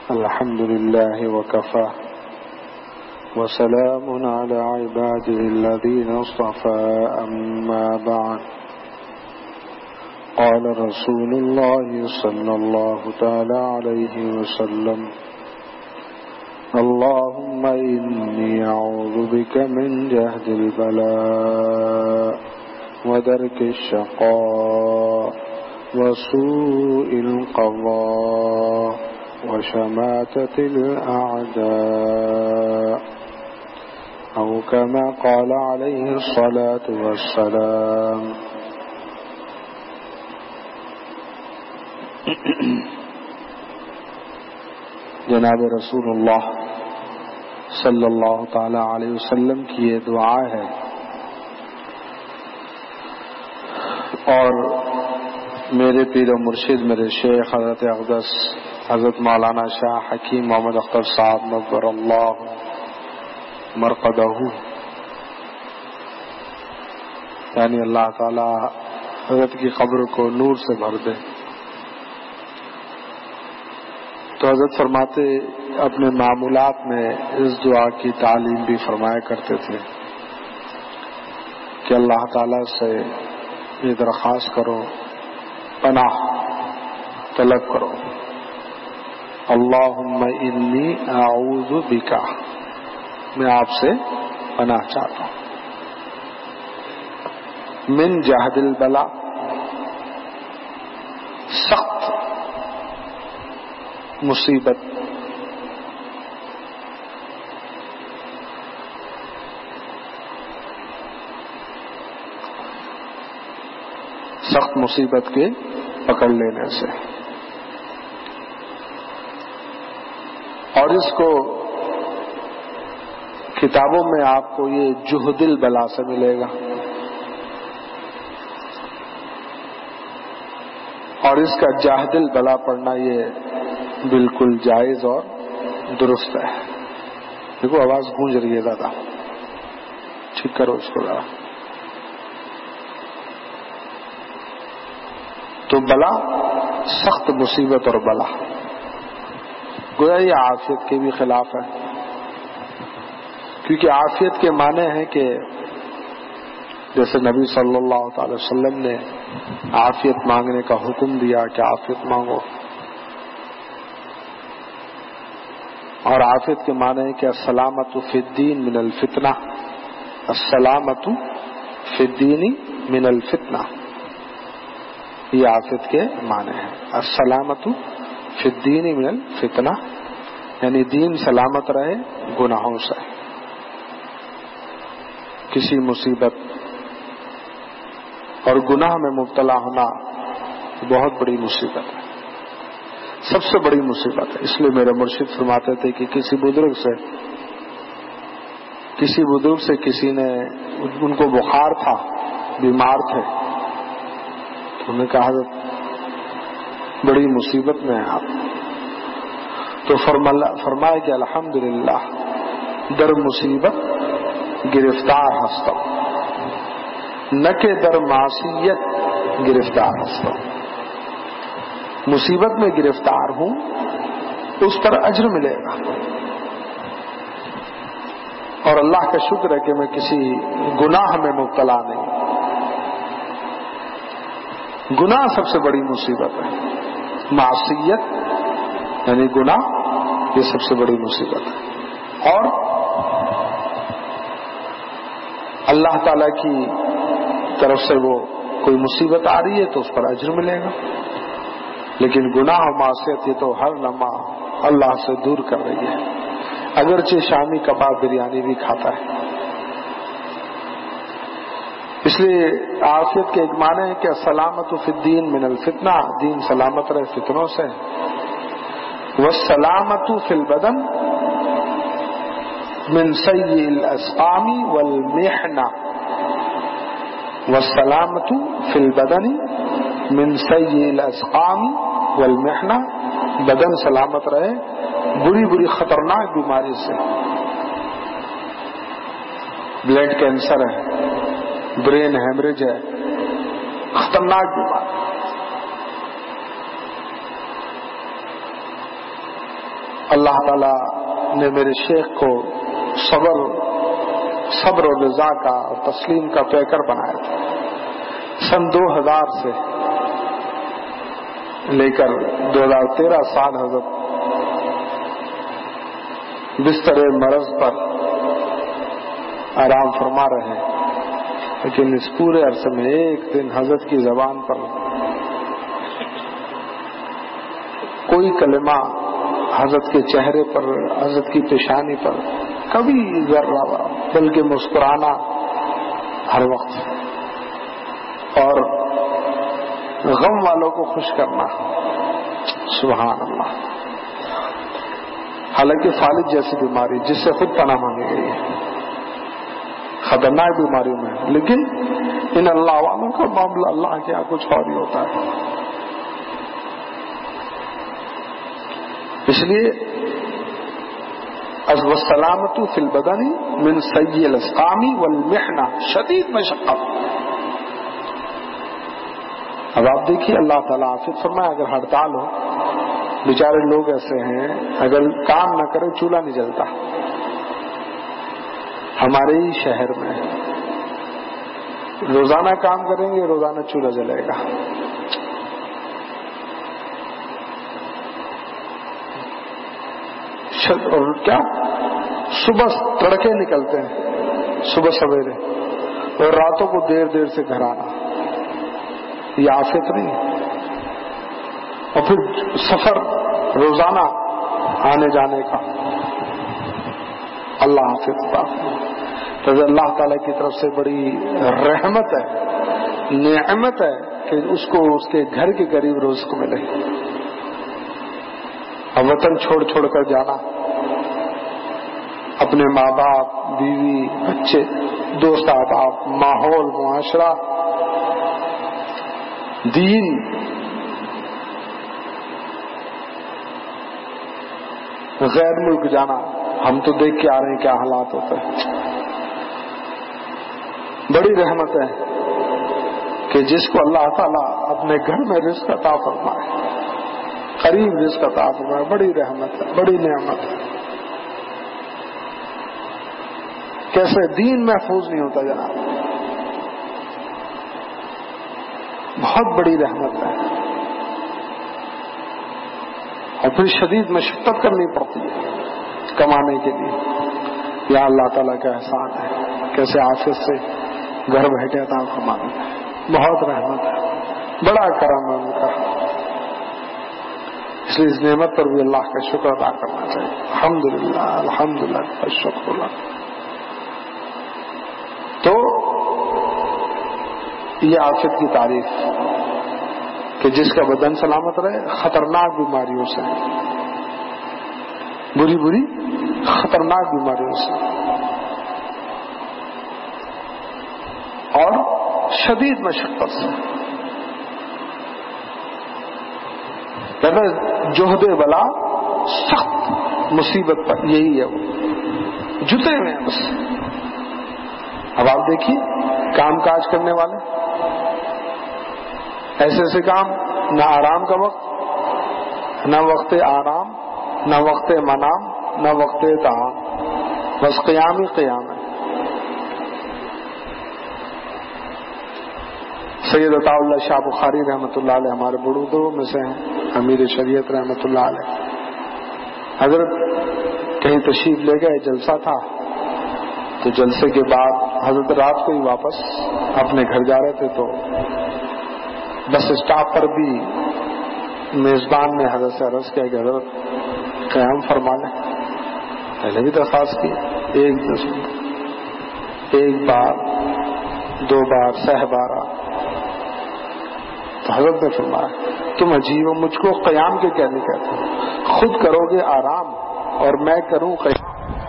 الحمد لله وكفى وسلام على عباده الذين اصطفى أما بعد قال رسول الله صلى الله تعالى عليه وسلم اللهم إني أعوذ بك من جهد البلاء ودرك الشقاء وسوء القضاء وشماتة الأعداء أو كما قال عليه الصلاة والسلام. جناب رسول اللہ صلی اللہ تعالی علیہ وسلم کی یہ دعا ہے اور میرے پیر و مرشد میرے شیخ حضرت اقدس حضرت مولانا شاہ حکیم محمد اختر صاحب نور اللہ مرقدہ یعنی اللہ تعالی حضرت کی قبر کو نور سے بھر دے. تو حضرت فرماتے اپنے معمولات میں اس دعا کی تعلیم بھی فرمایا کرتے تھے کہ اللہ تعالی سے یہ درخواست کرو، پناہ طلب کرو، اللہم انی اعوذ بک، میں آپ سے پناہ چاہتا ہوں، من جہد البلا، سخت مصیبت، سخت مصیبت کے پکڑ لینے سے. اور اس کو کتابوں میں آپ کو یہ جہد البلا سے ملے گا اور اس کا جہد البلا پڑھنا یہ بالکل جائز اور درست ہے. دیکھو آواز گونج رہی ہے دادا، ٹھیک کرو اس کو ذرا. تو بلا سخت مصیبت اور بلا گویا یہ عافیت کے بھی خلاف ہے، کیونکہ عافیت کے معنی ہے کہ جیسے نبی صلی اللہ تعالی وسلم نے عافیت مانگنے کا حکم دیا کہ عافیت مانگو، اور عافیت کے معنی ہے کہ السلامۃ فی الدین من الفتنہ، السلامۃ فی الدین من الفتنہ، یہ عافیت کے معنی ہے. السلامۃ فی الدین من الفتنہ یعنی دین سلامت رہے گناہوں سے. کسی مصیبت اور گناہ میں مبتلا ہونا بہت بڑی مصیبت ہے، سب سے بڑی مصیبت ہے. اس لیے میرے مرشد فرماتے تھے کہ کسی بزرگ سے کسی نے ان کو بخار تھا، بیمار تھے، تو انہوں نے کہا حضرت بڑی مصیبت میں ہیں آپ، تو فرمایا کہ الحمدللہ در مصیبت گرفتار ہستم، نہ کہ در معصیت گرفتار ہستم. مصیبت میں گرفتار ہوں اس پر اجر ملے گا، اور اللہ کا شکر ہے کہ میں کسی گناہ میں مبتلا نہیں. گناہ سب سے بڑی مصیبت ہے، معصیت یعنی گناہ یہ سب سے بڑی مصیبت ہے. اور اللہ تعالی کی طرف سے وہ کوئی مصیبت آ رہی ہے تو اس پر اجر ملے گا، لیکن گناہ و معصیت یہ تو ہر لمحہ اللہ سے دور کر رہی ہے، اگرچہ شامی کباب بریانی بھی کھاتا ہے. اس لیے عافیت کے ایک معنی ہے کہ السلامۃ فی الدین من الفتنہ، دین سلامت رہے فتنوں سے. والسلامۃ فی البدن من سیء الاسقام والمحنہ، والسلامۃ فی البدن من سیء الاسقام والمحنہ، بدن سلامت رہے بری بری خطرناک بیماری سے. بلڈ کینسر ہے، برین ہیمریج ہے، خطرناک بیماری. اللہ تعالیٰ نے میرے شیخ کو صبر و رضا کا اور تسلیم کا پیکر بنایا تھا. سن 2000 سے لے کر 2013 سال حضرت بستر مرض پر آرام فرما رہے ہیں، لیکن اس پورے عرصے میں ایک دن حضرت کی زبان پر کوئی کلمہ، حضرت کے چہرے پر، حضرت کی پیشانی پر کبھی ذرہ، بلکہ مسکرانا ہر وقت، اور غم والوں کو خوش کرنا. سبحان اللہ. حالانکہ فالج جیسی بیماری جس سے خود پناہ مانگی گئی ہے، خطرناک بیماریوں میں، لیکن ان اللہ والوں کا معاملہ اللہ کے یہاں کچھ اور ہی ہوتا ہے. اس لیے والسلامۃ فی البدن من سیء الاسقام والمحنہ، شدید مشقت. اب آپ دیکھیے اللہ تعالیٰ عافیت فرمائے. اگر ہڑتال ہو، بیچارے لوگ ایسے ہیں اگر کام نہ کرے چولہا نہیں جلتا. ہمارے ہی شہر میں روزانہ کام کریں گے، روزانہ چولہا جلے گا. اور کیا صبح تڑکے نکلتے ہیں، صبح سویرے، اور راتوں کو دیر دیر سے گھر آنا، یہ آفت نہیں. اور پھر سفر روزانہ آنے جانے کا، اللہ حافظ. تو اللہ تعالیٰ کی طرف سے بڑی رحمت ہے، نعمت ہے کہ اس کو اس کے گھر کے قریب رزق ملے. اور وطن چھوڑ چھوڑ کر جانا، اپنے ماں باپ، بیوی، بچے، دوست احباب، ماحول، معاشرہ، دین، غیر ملک جانا. ہم تو دیکھ کے آ رہے ہیں کیا حالات ہوتے ہیں. بڑی رحمت ہے کہ جس کو اللہ تعالیٰ اپنے گھر میں رزق عطا فرمائے، قریب رزق عطا فرمائے، بڑی رحمت ہے، بڑی نعمت ہے. کیسے دین محفوظ نہیں ہوتا جناب، بہت بڑی رحمت ہے. اور پھر شدید مشقت کرنی پڑتی ہے کمانے کے لیے. یا اللہ تعالیٰ کا احسان ہے کیسے آفس سے گھر بیٹھے عطا فرمانا ہے. بہت رحمت ہے، بڑا کرم ہے ان کا. اس لیے اس نعمت پر بھی اللہ کا شکر ادا کرنا چاہیے. الحمدللہ الحمدللہ الشکر اللہ. تو یہ آفت کی تعریف کہ جس کا بدن سلامت رہے خطرناک بیماریوں سے، بری بری خطرناک بیماریوں سے، اور شدید مشقت سے. جوہد بلا سخت مصیبت پر، یہی ہے وہ جتے ہوئے ہیں بس. اب آپ دیکھیے کام کاج کرنے والے، ایسے ایسے کام، نہ آرام کا وقت، نہ وقت آرام، نہ وقت منام، نہ وقت طعام، بس قیام ہی قیام ہے. سید عطا اللہ شاہ بخاری رحمۃ اللہ علیہ ہمارے بڑودوں میں سے ہیں، امیر شریعت رحمۃ اللہ علیہ. حضرت کہیں تشریف لے گئے، جلسہ تھا، تو جلسے کے بعد حضرت رات کو ہی واپس اپنے گھر جا رہے تھے. تو بس اسٹاپ پر بھی میزبان نے حضرت سے عرض کیا کہ حضرت قیام فرما لیں. پہلے بھی درخواست کی، ایک بار، دو بار، سہ بارہ. تو حضرت نے فرمایا تم عجیب ہو، مجھ کو قیام کے کہنے کہتے ہو، خود کرو گے آرام اور میں کروں قیام.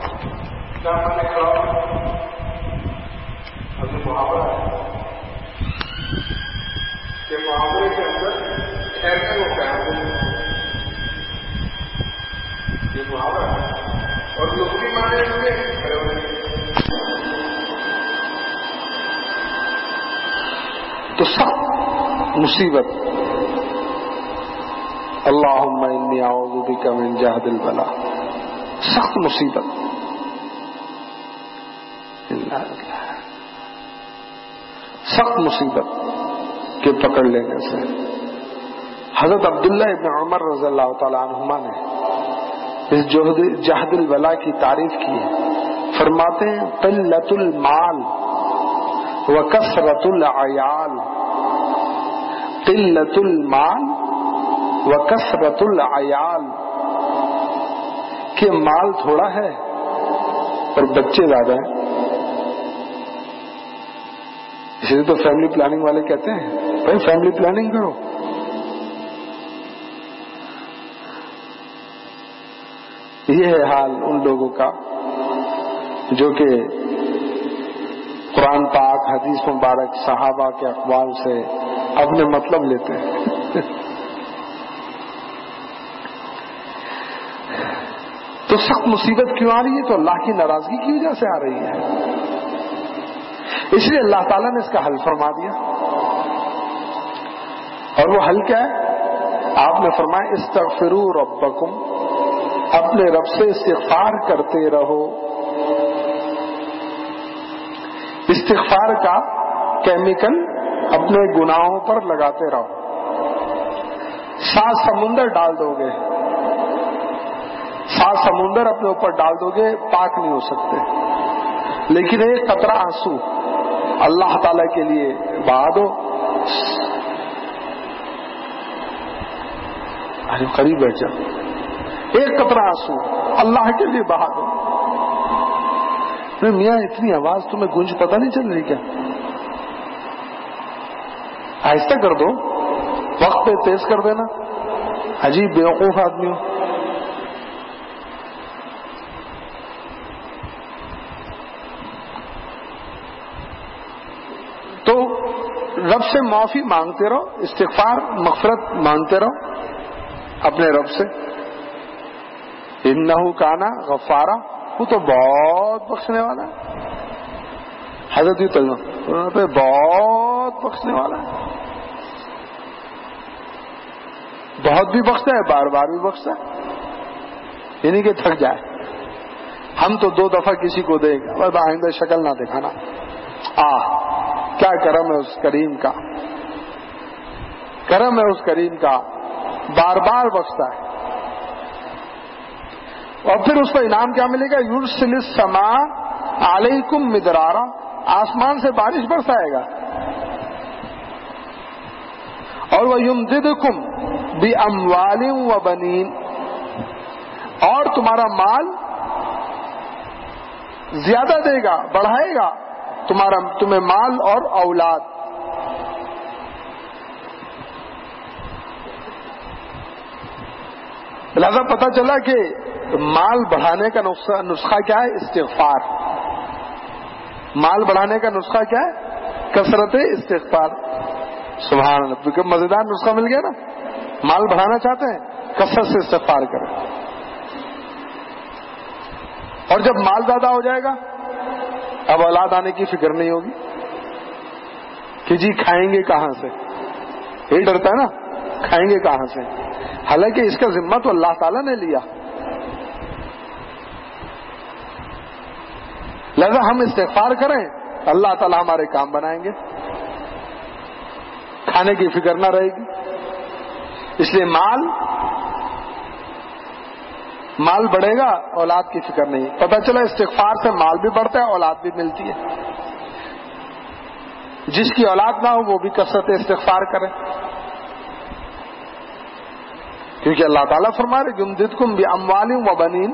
ابھی محاورہ ہے کہ محاورے کے اندر ٹھہرنے کو قیام، یہ محاورہ ہے. اور دوسری معنی ہوئے تو سخت مصیبت. اللہم انی اعوذ بک من جہد البلا. سخت مصیبت. سخت مصیبت کے پکڑ لینے سے. حضرت عبداللہ ابن عمر رضی اللہ تعالی عنہما نے اس جہد البلا کی تعریف کی ہے. فرماتے ہیں قلت المال وکثرت العیال. قلت المال وکثرت العیال، کہ مال تھوڑا ہے اور بچے زیادہ ہیں. اس لیے تو فیملی پلاننگ والے کہتے ہیں بھائی فیملی پلاننگ کرو. یہ ہے حال ان لوگوں کا جو کہ قرآن پاک، حدیث مبارک، صحابہ کے اقوال سے اپنے مطلب لیتے ہیں. تو سخت مصیبت کیوں آ رہی ہے؟ تو اللہ کی ناراضگی کی وجہ سے آ رہی ہے. اس لیے اللہ تعالیٰ نے اس کا حل فرما دیا. اور وہ حل کیا ہے؟ آپ نے فرمایا استغفروا ربکم، اپنے رب سے استغفار کرتے رہو. استغفار کا کیمیکل اپنے گناہوں پر لگاتے رہو. 7 سمندر ڈال دو گے، 7 سمندر اپنے اوپر ڈال دو گے، پاک نہیں ہو سکتے. لیکن ایک قطرہ آنسو اللہ تعالی کے لیے بہا دو. ارے قریب بیٹھ جاؤ. ایک قطرہ آنسو اللہ کے لیے بہا دو. میاں اتنی آواز تمہیں گونج پتہ نہیں چل رہی کیا؟ آہستہ کر دو، وقت پہ تیز کر دینا. عجیب بیوقوف آدمی ہو. تو رب سے معافی مانگتے رہو، استغفار مغفرت مانگتے رہو اپنے رب سے. انہ کانا غفارا، وہ تو بہت بخشنے والا ہے. حضرت پہ بہت بخشنے والا ہے. بہت بھی بخشتا ہے، بار بار بھی بخشتا ہے. یعنی کہ تھک جائے. ہم تو 2 دفعہ کسی کو دیں گے، بس آئندہ شکل نہ دکھانا. کیا کرم ہے اس کریم کا، کرم ہے اس کریم کا، بار بار بخشتا ہے. اور پھر اس کو انعام کیا ملے گا؟ یرسل السماء علیکم مدرارا، آسمان سے بارش برسائے گا. اور وَيُمْدِدْكُمْ بِأَمْوَالٍ وَبَنِينَ، اور تمہارا مال زیادہ دے گا، بڑھائے گا تمہیں مال اور اولاد. لہذا پتہ چلا کہ مال بڑھانے کا نسخہ کیا ہے؟ استغفار. مال بڑھانے کا نسخہ کیا ہے؟ کثرت استغفار. سبحان اللہ، کیونکہ مزیدار نسخہ مل گیا نا. مال بڑھانا چاہتے ہیں، کثرت سے استغفار کریں. اور جب مال زیادہ ہو جائے گا، اب اولاد آنے کی فکر نہیں ہوگی کہ جی کھائیں گے کہاں سے. یہی ڈرتا ہے نا، کھائیں گے کہاں سے. حالانکہ اس کا ذمہ تو اللہ تعالیٰ نے لیا. لہذا ہم استغفار کریں، اللہ تعالیٰ ہمارے کام بنائیں گے، کھانے کی فکر نہ رہے گی. اس لیے مال بڑھے گا، اولاد کی فکر نہیں. پتہ چلا استغفار سے مال بھی بڑھتا ہے، اولاد بھی ملتی ہے. جس کی اولاد نہ ہو وہ بھی کثرت استغفار کرے، کیونکہ اللہ تعالیٰ فرما رہے یمددکم باموال وبنین،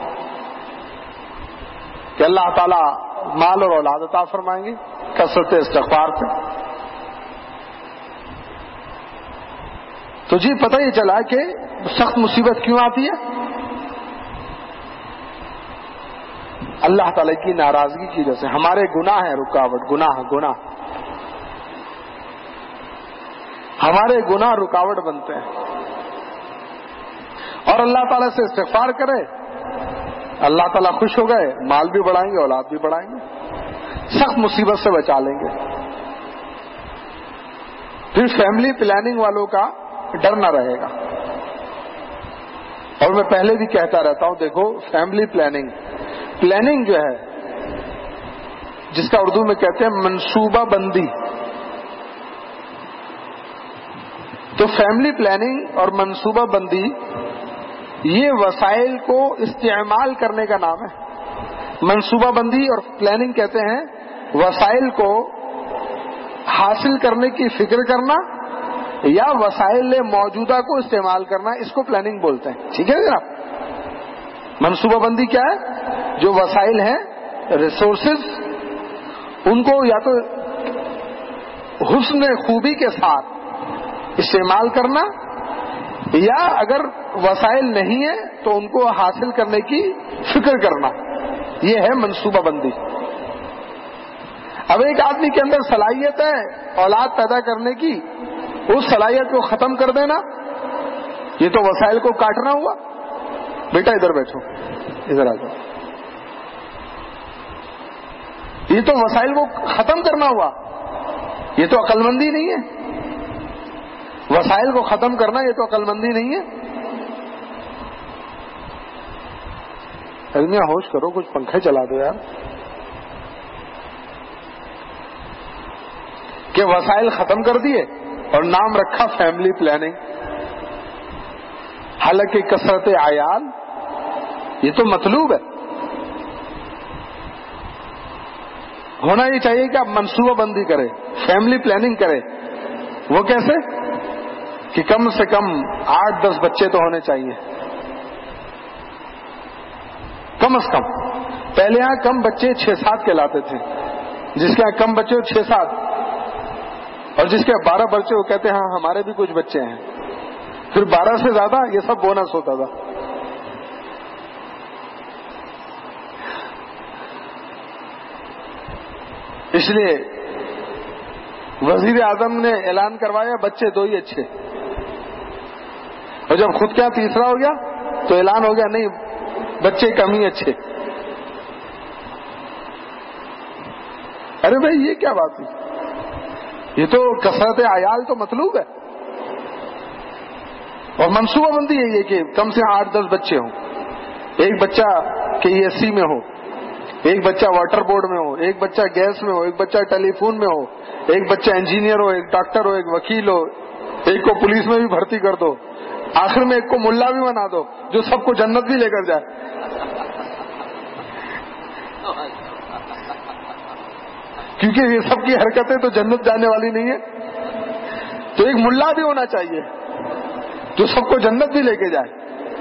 کہ اللہ تعالیٰ مال اور اولاد عطا فرمائیں گے کثرت استغفار سے. تو جی پتہ یہ چلا کہ سخت مصیبت کیوں آتی ہے؟ اللہ تعالیٰ کی ناراضگی کی وجہ سے. ہمارے گناہ ہیں رکاوٹ. گناہ ہمارے گناہ رکاوٹ بنتے ہیں. اور اللہ تعالیٰ سے استغفار کرے، اللہ تعالیٰ خوش ہو گئے، مال بھی بڑھائیں گے، اولاد بھی بڑھائیں گے، سخت مصیبت سے بچا لیں گے. پھر فیملی پلاننگ والوں کا ڈر نہ رہے گا. اور میں پہلے بھی کہتا رہتا ہوں، دیکھو فیملی پلاننگ جو ہے، جس کا اردو میں کہتے ہیں منصوبہ بندی، تو فیملی پلاننگ اور منصوبہ بندی یہ وسائل کو استعمال کرنے کا نام ہے۔ منصوبہ بندی اور پلاننگ کہتے ہیں وسائل کو حاصل کرنے کی فکر کرنا یا وسائل موجودہ کو استعمال کرنا، اس کو پلاننگ بولتے ہیں۔ ٹھیک ہے جناب؟ منصوبہ بندی کیا ہے؟ جو وسائل ہیں، ریسورسز، ان کو یا تو حسن خوبی کے ساتھ استعمال کرنا، یا اگر وسائل نہیں ہیں تو ان کو حاصل کرنے کی فکر کرنا، یہ ہے منصوبہ بندی۔ اب ایک آدمی کے اندر صلاحیت ہے اولاد پیدا کرنے کی، اس صلاحیت کو ختم کر دینا، یہ تو وسائل کو کاٹنا ہوا۔ بیٹا ادھر بیٹھو، ادھر آ جاؤ، یہ تو وسائل کو ختم کرنا ہوا، یہ تو عقل مندی نہیں ہے۔ وسائل کو ختم کرنا یہ تو عقل مندی نہیں ہے۔ علمیہ ہوش کرو، کچھ پنکھے چلا دو یار۔ کہ وسائل ختم کر دیے اور نام رکھا فیملی پلاننگ، حالانکہ کثرت عیال یہ تو مطلوب ہے۔ ہونا یہ چاہیے کہ آپ منصوبہ بندی کریں، فیملی پلاننگ کریں۔ وہ کیسے؟ کہ کم سے کم 8-10 بچے تو ہونے چاہیے، کم از کم۔ پہلے یہاں کم بچے 6-7 کہلاتے تھے، جس کے یہاں کم بچے 6-7، اور جس کے 12 بچے وہ کہتے ہیں ہاں ہمارے بھی کچھ بچے ہیں۔ پھر 12 سے زیادہ یہ سب بونس ہوتا تھا۔ اس لیے وزیر اعظم نے اعلان کروایا بچے 2 ہی اچھے، اور جب خود کیا تیسرا ہو گیا تو اعلان ہو گیا نہیں بچے کم ہی اچھے۔ ارے بھائی یہ کیا بات ہے؟ یہ تو کثرت عیال تو مطلوب ہے، اور منصوبہ بندی یہی ہے کہ کم سے 8-10 بچے ہوں، ایک بچہ KESC میں ہو، ایک بچہ واٹر بورڈ میں ہو، ایک بچہ گیس میں ہو، ایک بچہ ٹیلی فون میں ہو، ایک بچہ انجینئر ہو، ایک ڈاکٹر ہو، ایک وکیل ہو، ایک کو پولیس میں بھی بھرتی کر دو، آخر میں ایک کو ملا بھی بنا دو جو سب کو جنت بھی لے کر جائے۔ کیونکہ یہ سب کی حرکتیں تو جنت جانے والی نہیں ہے، تو ایک ملا بھی ہونا چاہیے جو سب کو جنت بھی لے کے جائے۔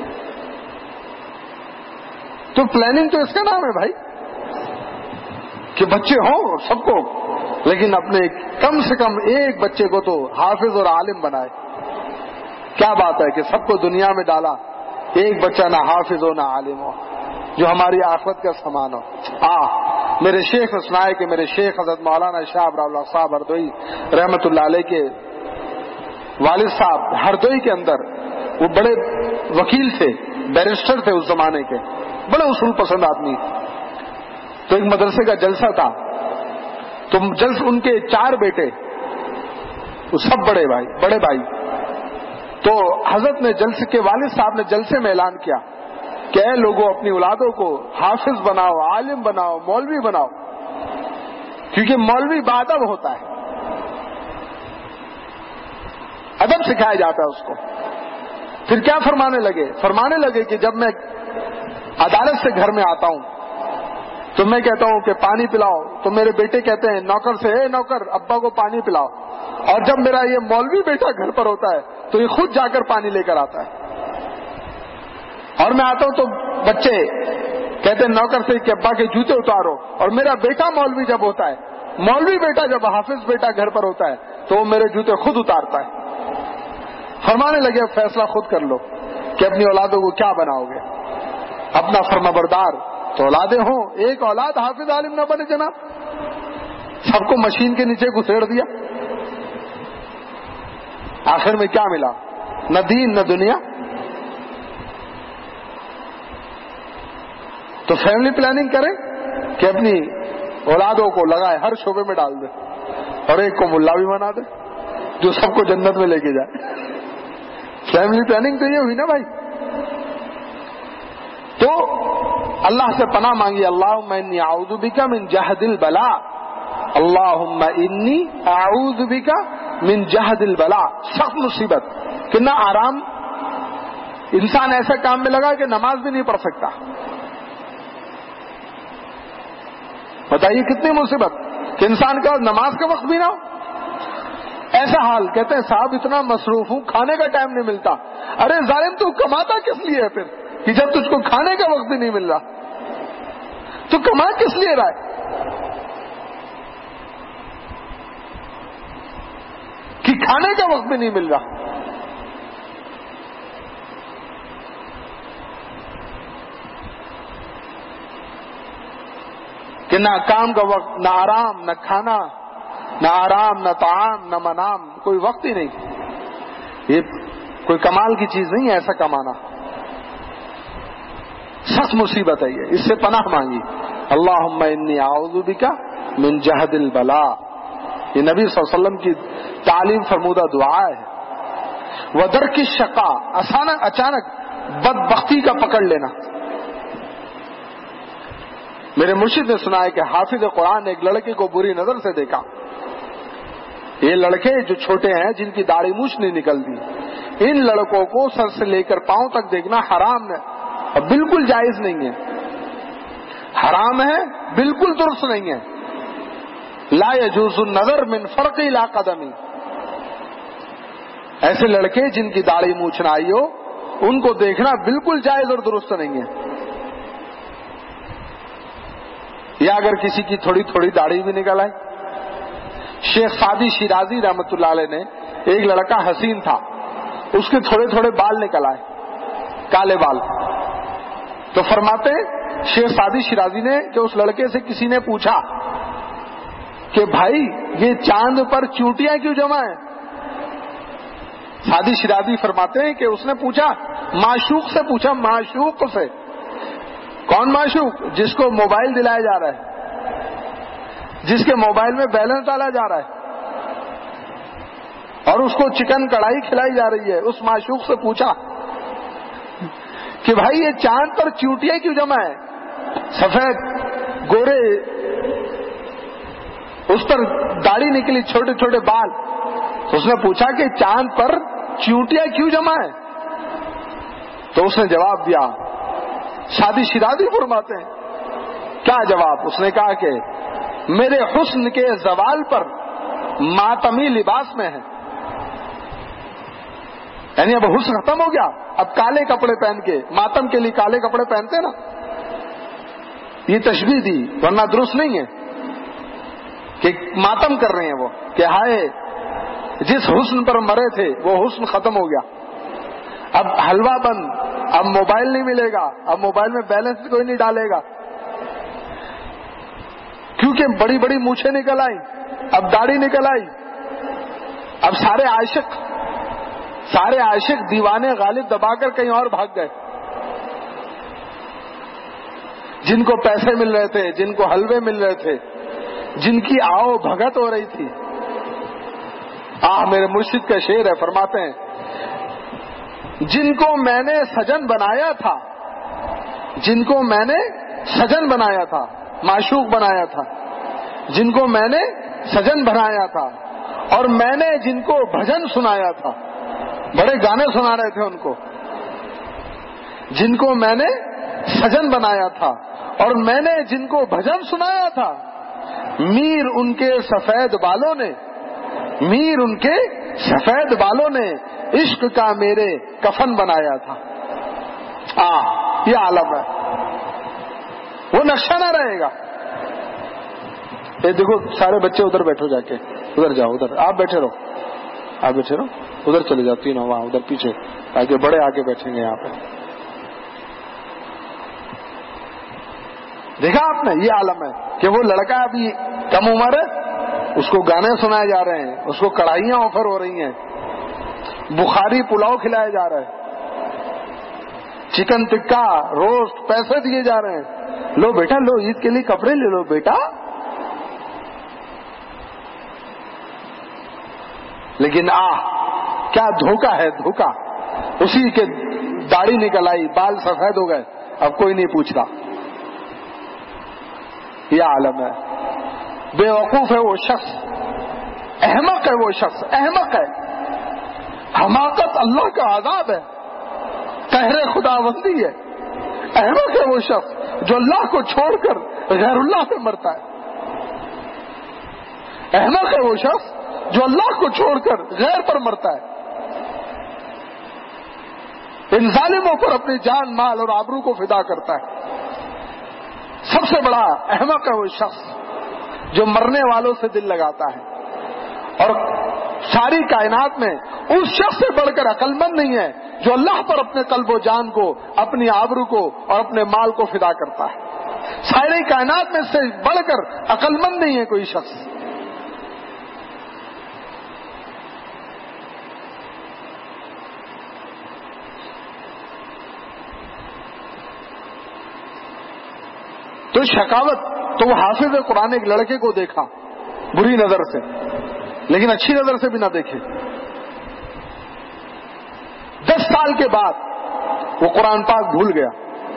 تو پلاننگ تو اس کا نام ہے بھائی، کہ بچے ہوں سب کو، لیکن اپنے کم سے کم ایک بچے کو تو حافظ اور عالم بنائے۔ کیا بات ہے کہ سب کو دنیا میں ڈالا، ایک بچہ نہ حافظ ہو نہ عالم ہو، جو ہماری آخرت کا سامان ہو۔ میرے شیخ نے سنایا کہ میرے شیخ حضرت مولانا شاہ ابراہیم صاحب ہردوئی رحمت اللہ علیہ کے والد صاحب ہردوئی کے اندر وہ بڑے وکیل تھے، بیرسٹر تھے اس زمانے کے، بڑے اصول پسند آدمی۔ تو ایک مدرسے کا جلسہ تھا، تو ان کے 4 بیٹے، وہ سب بڑے بھائی، تو حضرت نے جلسے کے والد صاحب نے جلسے میں اعلان کیا کہ اے لوگوں اپنی اولادوں کو حافظ بناؤ، عالم بناؤ، مولوی بناؤ، کیونکہ مولوی بادب ہوتا ہے، ادب سکھایا جاتا ہے اس کو۔ پھر کیا فرمانے لگے کہ جب میں عدالت سے گھر میں آتا ہوں تو میں کہتا ہوں کہ پانی پلاؤ، تو میرے بیٹے کہتے ہیں نوکر سے اے نوکر ابا کو پانی پلاؤ، اور جب میرا یہ مولوی بیٹا گھر پر ہوتا ہے تو یہ خود جا کر پانی لے کر آتا ہے، اور میں آتا ہوں تو بچے کہتے ہیں نوکر سے کہ ابا کے جوتے اتارو، اور میرا بیٹا مولوی جب ہوتا ہے، مولوی بیٹا جب حافظ بیٹا گھر پر ہوتا ہے تو وہ میرے جوتے خود اتارتا ہے۔ فرمانے لگے فیصلہ خود کر لو کہ اپنی اولادوں کو کیا بناؤ گے، اپنا فرمانبردار تو اولادیں ہوں، ایک اولاد حافظ عالم نہ بنے جناب، سب کو مشین کے نیچے گھسیڑ دیا، آخر میں کیا ملا؟ نہ دین نہ دنیا۔ تو فیملی پلاننگ کریں کہ اپنی اولادوں کو لگائے ہر شعبے میں ڈال دے، اور ایک کو ملا بھی بنا دے جو سب کو جنت میں لے کے جائے۔ فیملی پلاننگ تو یہ ہوئی نا بھائی، تو اللہ سے پناہ مانگی، اللہم انی اعوذ بک من جہد البلاء، اللہم انی اعوذ بک من جہد البلاء. سخت مصیبت، کتنا آرام انسان ایسے کام میں لگا کہ نماز بھی نہیں پڑھ سکتا. بتائیے کتنی مصیبت کہ انسان کا نماز کا وقت بھی نہ ہو. ایسا حال، کہتے ہیں صاحب اتنا مصروف ہوں کھانے کا ٹائم نہیں ملتا. ارے ظالم تو کماتا کس لیے ہے پھر کہ جب تجھ کو کھانے کا وقت بھی نہیں مل رہا؟ تو کما کس لیے رہا ہے کہ کھانے کا وقت بھی نہیں مل رہا؟ کہ نہ کام کا وقت، نہ آرام، نہ کھانا، نہ آرام، نہ طعام، نہ منام، کوئی وقت ہی نہیں. یہ کوئی کمال کی چیز نہیں ہے ایسا کمانا. سخت مصیبت ہے یہ، اس سے پناہ مانگی. اللہم انی اعوذ بک من جہد البلاء. یہ نبی صلی اللہ علیہ وسلم کی تعلیم فرمودہ دعا ہے. ودرک الشقاء، اچانک بدبختی کا پکڑ لینا. میرے مرشد نے سنا ہے کہ حافظ قرآن نے ایک لڑکے کو بری نظر سے دیکھا. یہ لڑکے جو چھوٹے ہیں جن کی داڑھی مونچھ نہیں نکلتی، ان لڑکوں کو سر سے لے کر پاؤں تک دیکھنا حرام ہے اور بالکل جائز نہیں ہے. حرام ہے، بالکل درست نہیں ہے. لا يجوز النظر من فرق لا قدمی. ایسے لڑکے جن کی داڑھی مونچھ نہ آئی ہو ان کو دیکھنا بالکل جائز اور درست نہیں ہے. یا اگر کسی کی تھوڑی تھوڑی داڑھی بھی نکل آئی. شیخ سعدی شیرازی رحمت اللہ علیہ نے، ایک لڑکا حسین تھا، اس کے تھوڑے تھوڑے بال نکل آئے، کالے بال. تو فرماتے شیخ سعدی شیرازی نے کہ اس لڑکے سے کسی نے پوچھا کہ بھائی یہ چاند پر چونٹیاں کیوں جمع ہیں؟ سعدی شیرازی فرماتے ہیں کہ اس نے پوچھا، معشوق سے پوچھا. معشوق سے؟ کون معشوق؟ جس کو موبائل دلایا جا رہا ہے، جس کے موبائل میں بیلنس ڈالا جا رہا ہے اور اس کو چکن کڑھائی کھلائی جا رہی ہے. اس معشوق سے پوچھا کہ بھائی یہ چاند پر چونٹیاں کیوں جمع ہے؟ سفید گورے، اس پر داڑھی نکلی، چھوٹے چھوٹے بال. اس نے پوچھا کہ چاند پر چونٹیاں کیوں جمع ہے؟ تو اس نے جواب دیا. شادی شیرازی فرماتے ہیں کیا جواب؟ اس نے کہا کہ میرے حسن کے زوال پر ماتمی لباس میں ہے. یعنی اب حسن ختم ہو گیا، اب کالے کپڑے پہن کے، ماتم کے لیے کالے کپڑے پہنتے نا، یہ تشبیہ دی، ورنہ درست نہیں ہے کہ ماتم کر رہے ہیں وہ کہ ہائے جس حسن پر مرے تھے وہ حسن ختم ہو گیا، اب حلوہ بند، اب موبائل نہیں ملے گا، اب موبائل میں بیلنس کوئی نہیں ڈالے گا، کیونکہ بڑی بڑی مونچھیں نکل آئی، اب داڑھی نکل آئی. اب سارے عاشق دیوانے غالب دبا کر کہیں اور بھاگ گئے. جن کو پیسے مل رہے تھے، جن کو حلوے مل رہے تھے، جن کی آؤ بھگت ہو رہی تھی. میرے مرشد کا شعر ہے، فرماتے ہیں جن کو میں نے سجن بنایا تھا، جن کو میں نے سجن بنایا تھا، معشوق بنایا تھا، جن کو میں نے سجن بنایا تھا، اور میں نے جن کو بھجن سنایا تھا، بڑے گانے سنا رہے تھے ان کو، جن کو میں نے سجن بنایا تھا اور میں نے جن کو بھجن سنایا تھا، میر ان کے سفید بالوں نے، میر ان کے سفید بالوں نے عشق کا میرے کفن بنایا تھا. یہ عالم ہے، وہ نقشہ نہ رہے گا. یہ دیکھو سارے بچے ادھر بیٹھو، جا کے ادھر جاؤ، ادھر آپ بیٹھے رہو، آپ بیٹھے رہو، ادھر چلے جاؤ، تینوں وہاں ادھر پیچھے، آگے بڑے آگے بیٹھیں گے یہاں پہ. دیکھا آپ نے، یہ عالم ہے کہ وہ لڑکا ابھی کم عمر ہے، اس کو گانے سنائے جا رہے ہیں، اس کو کڑھائیاں آفر ہو رہی ہیں، بخاری پلاؤ کھلایا جا رہا ہے، چکن ٹکا روسٹ پیسے دیے جا رہے ہیں. لو بیٹا لو، عید کے لیے کپڑے لے لو بیٹا. لیکن کیا دھوکہ ہے، دھوکہ. اسی کے داڑھی نکل آئی، بال سفید ہو گئے، اب کوئی نہیں پوچھ رہا. یہ عالم ہے. بے وقوف ہے وہ شخص, احمق ہے وہ شخص, احمق ہے. حماقت اللہ کا عذاب ہے, قہر خداوندی ہے. احمق ہے وہ شخص جو اللہ کو چھوڑ کر غیر اللہ پہ مرتا ہے. احمق ہے وہ شخص جو اللہ کو چھوڑ کر غیر پر مرتا ہے. ان ظالموں پر اپنی جان, مال اور آبرو کو فدا کرتا ہے. سب سے بڑا احمق ہے وہ شخص جو مرنے والوں سے دل لگاتا ہے, اور ساری کائنات میں اس شخص سے بڑھ کر عقل مند نہیں ہے جو اللہ پر اپنے قلب و جان کو, اپنی آبرو کو اور اپنے مال کو فدا کرتا ہے. ساری کائنات میں سے بڑھ کر عقل مند نہیں ہے کوئی شخص. تو شقاوت, تو وہ حافظ قرآن ایک لڑکے کو دیکھا بری نظر سے, لیکن اچھی نظر سے بھی نہ دیکھے. 10 سال کے بعد وہ قرآن پاک بھول گیا.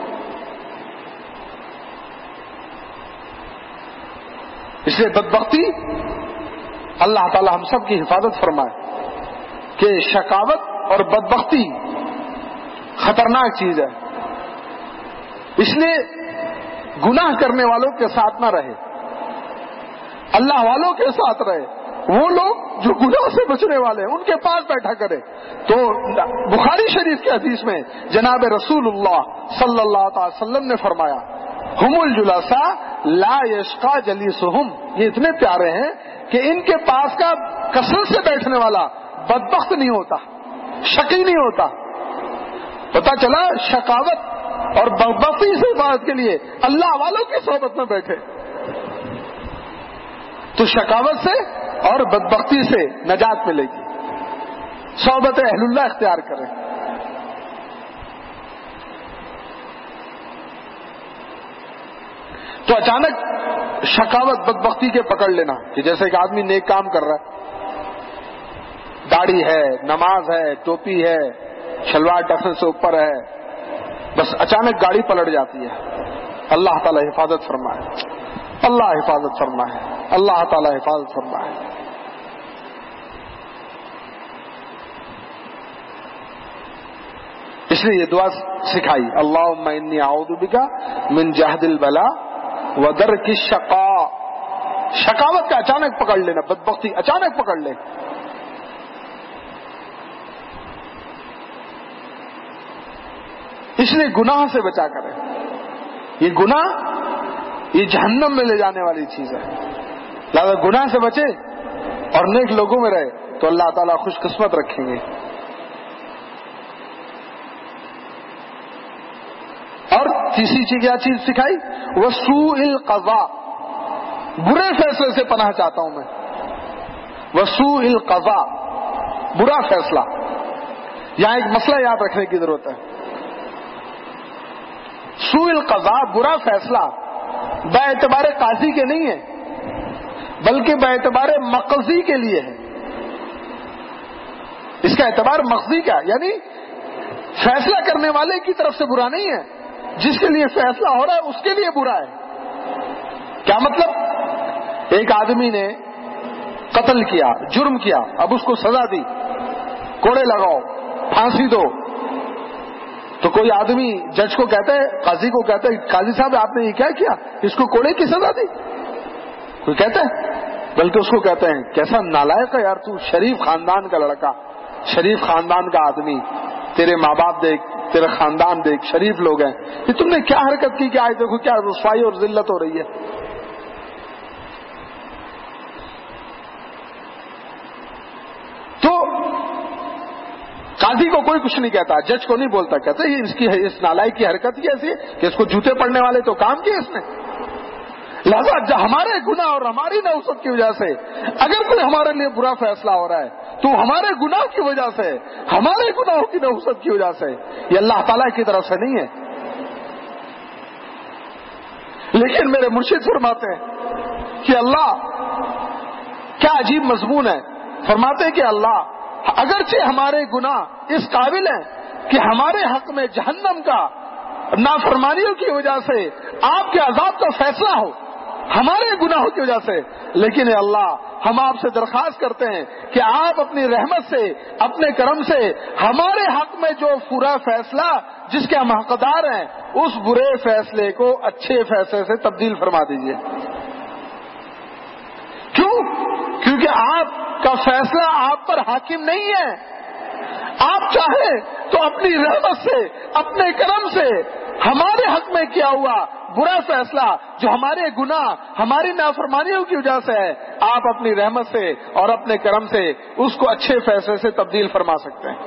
اس لیے بدبختی, اللہ تعالی ہم سب کی حفاظت فرمائے کہ شقاوت اور بدبختی خطرناک چیز ہے. اس لیے گناہ کرنے والوں کے ساتھ نہ رہے, اللہ والوں کے ساتھ رہے. وہ لوگ جو گناہ سے بچنے والے ہیں ان کے پاس بیٹھا کرے. تو بخاری شریف کے حدیث میں جناب رسول اللہ صلی اللہ تعالی وسلم نے فرمایا, ہم الجلساء لا یشقى جلیسہم. یہ اتنے پیارے ہیں کہ ان کے پاس کا کثرت سے بیٹھنے والا بدبخت نہیں ہوتا, شقی نہیں ہوتا. پتا چلا شقاوت اور بدبختی سے بات کے لیے اللہ والوں کی صحبت میں بیٹھے. تو شقاوت سے اور بدبختی سے نجات ملے گی. صحبت اہل اللہ اختیار کریں. تو اچانک شقاوت بدبختی کے پکڑ لینا, کہ جیسے ایک آدمی نیک کام کر رہا ہے, داڑھی ہے, نماز ہے, ٹوپی ہے, شلوار ٹخنے سے اوپر ہے, بس اچانک گاڑی پلٹ جاتی ہے. اللہ تعالی حفاظت فرمائے, اللہ حفاظت فرمائے, اللہ تعالی حفاظت فرمائے. اس لیے یہ دعا سکھائی, اللہم انی اعوذ بک من جہد البلاء ودرک الشقاء. شقاوت کا اچانک پکڑ لینا, بدبختی اچانک پکڑ لے. اس لیے گناہ سے بچا کرے. یہ گناہ یہ جہنم میں لے جانے والی چیز ہے. لہذا گناہ سے بچے اور نیک لوگوں میں رہے تو اللہ تعالیٰ خوش قسمت رکھیں گے. اور تیسری چیز کیا چیز سکھائی, وسوء القضاء. برے فیصلے سے پناہ چاہتا ہوں میں. وسوء القضاء, برا فیصلہ. یہاں ایک مسئلہ یاد رکھنے کی ضرورت ہے. سوء القضاء, برا فیصلہ, با اعتبار قاضی کے نہیں ہے بلکہ با اعتبار مقضی کے لیے ہے. اس کا اعتبار مقضی کا, یعنی فیصلہ کرنے والے کی طرف سے برا نہیں ہے, جس کے لیے فیصلہ ہو رہا ہے اس کے لیے برا ہے. کیا مطلب؟ ایک آدمی نے قتل کیا, جرم کیا, اب اس کو سزا دی, کوڑے لگاؤ, پھانسی دو. تو کوئی آدمی جج کو کہتا ہے, قاضی کو کہتا ہے, قاضی صاحب آپ نے یہ کیا کیا, اس کو کوڑے کی سزا دی؟ کوئی کہتا ہے؟ بلکہ اس کو کہتے ہیں کیسا نالائق ہے یار, تو شریف خاندان کا لڑکا, شریف خاندان کا آدمی, تیرے ماں باپ دیکھ, تیرا خاندان دیکھ, شریف لوگ ہیں, کہ تم نے کیا حرکت کی کہ آج دیکھو کیا رسوائی اور ذلت ہو رہی ہے. تو قاضی کو کوئی کچھ نہیں کہتا, جج کو نہیں بولتا, کہتے ہیں اس کی اس نالائق کی حرکت ہی ایسی ہے کہ اس کو جوتے پڑنے والے تو کام کیے اس نے. لہذا ہمارے گناہ اور ہماری نوسط کی وجہ سے اگر کوئی ہمارے لیے برا فیصلہ ہو رہا ہے تو ہمارے گناہ کی وجہ سے, ہمارے گناہوں کی نوسط کی وجہ سے, یہ اللہ تعالیٰ کی طرف سے نہیں ہے. لیکن میرے مرشد فرماتے ہیں کہ اللہ, کیا عجیب مضمون ہے, فرماتے ہیں کہ اللہ اگرچہ ہمارے گناہ اس قابل ہیں کہ ہمارے حق میں جہنم کا نافرمانیوں کی وجہ سے آپ کے عذاب کا فیصلہ ہو، ہمارے گناہوں کی وجہ سے، لیکن اے اللہ ہم آپ سے درخواست کرتے ہیں کہ آپ اپنی رحمت سے، اپنے کرم سے ہمارے حق میں جو برا فیصلہ جس کے ہم حقدار ہیں اس برے فیصلے کو اچھے فیصلے سے تبدیل فرما دیجیے۔ کیوں؟ کیونکہ آپ کا فیصلہ آپ پر حاکم نہیں ہے۔ آپ چاہیں تو اپنی رحمت سے، اپنے کرم سے ہمارے حق میں کیا ہوا برا فیصلہ جو ہمارے گناہ، ہماری نافرمانیوں کی وجہ سے ہے، آپ اپنی رحمت سے اور اپنے کرم سے اس کو اچھے فیصلے سے تبدیل فرما سکتے ہیں۔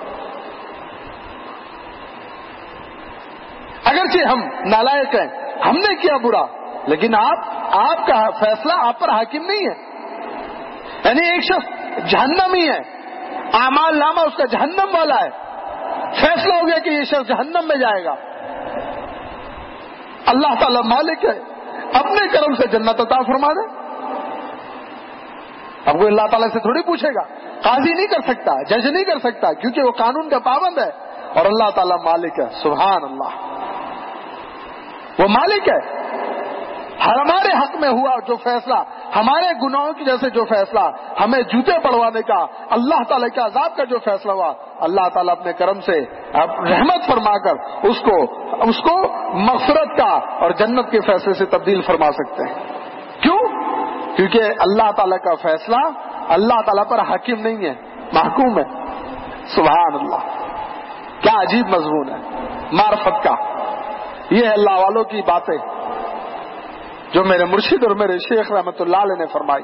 اگرچہ ہم نالائق ہیں، ہم نے کیا برا، لیکن آپ کا فیصلہ آپ پر حاکم نہیں ہے۔ یعنی ایک شخص جہنمی ہے، اعمال نامہ اس کا جہنم والا ہے، فیصلہ ہو گیا کہ یہ شخص جہنم میں جائے گا، اللہ تعالیٰ مالک ہے، اپنے کرم سے جنت عطا فرما دے۔ اب وہ اللہ تعالیٰ سے تھوڑی پوچھے گا، قاضی نہیں کر سکتا، جج نہیں کر سکتا، کیونکہ وہ قانون کا پابند ہے اور اللہ تعالیٰ مالک ہے۔ سبحان اللہ، وہ مالک ہے۔ ہمارے حق میں ہوا جو فیصلہ، ہمارے گناہوں کی وجہ سے جو فیصلہ، ہمیں جوتے پڑوانے کا، اللہ تعالیٰ کے عذاب کا جو فیصلہ ہوا، اللہ تعالیٰ اپنے کرم سے رحمت فرما کر اس کو مغفرت کا اور جنت کے فیصلے سے تبدیل فرما سکتے ہیں۔ کیوں؟ کیونکہ اللہ تعالیٰ کا فیصلہ اللہ تعالیٰ پر حاکم نہیں ہے، محکوم ہے۔ سبحان اللہ، کیا عجیب مضمون ہے معرفت کا۔ یہ ہے اللہ والوں کی باتیں جو میرے مرشد اور میرے شیخ رحمت اللہ علیہ نے فرمائی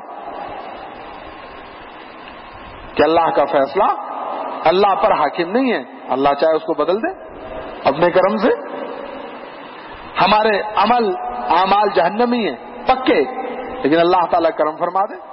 کہ اللہ کا فیصلہ اللہ پر حاکم نہیں ہے، اللہ چاہے اس کو بدل دے اپنے کرم سے۔ ہمارے اعمال جہنمی ہیں پکے، لیکن اللہ تعالیٰ کرم فرما دے۔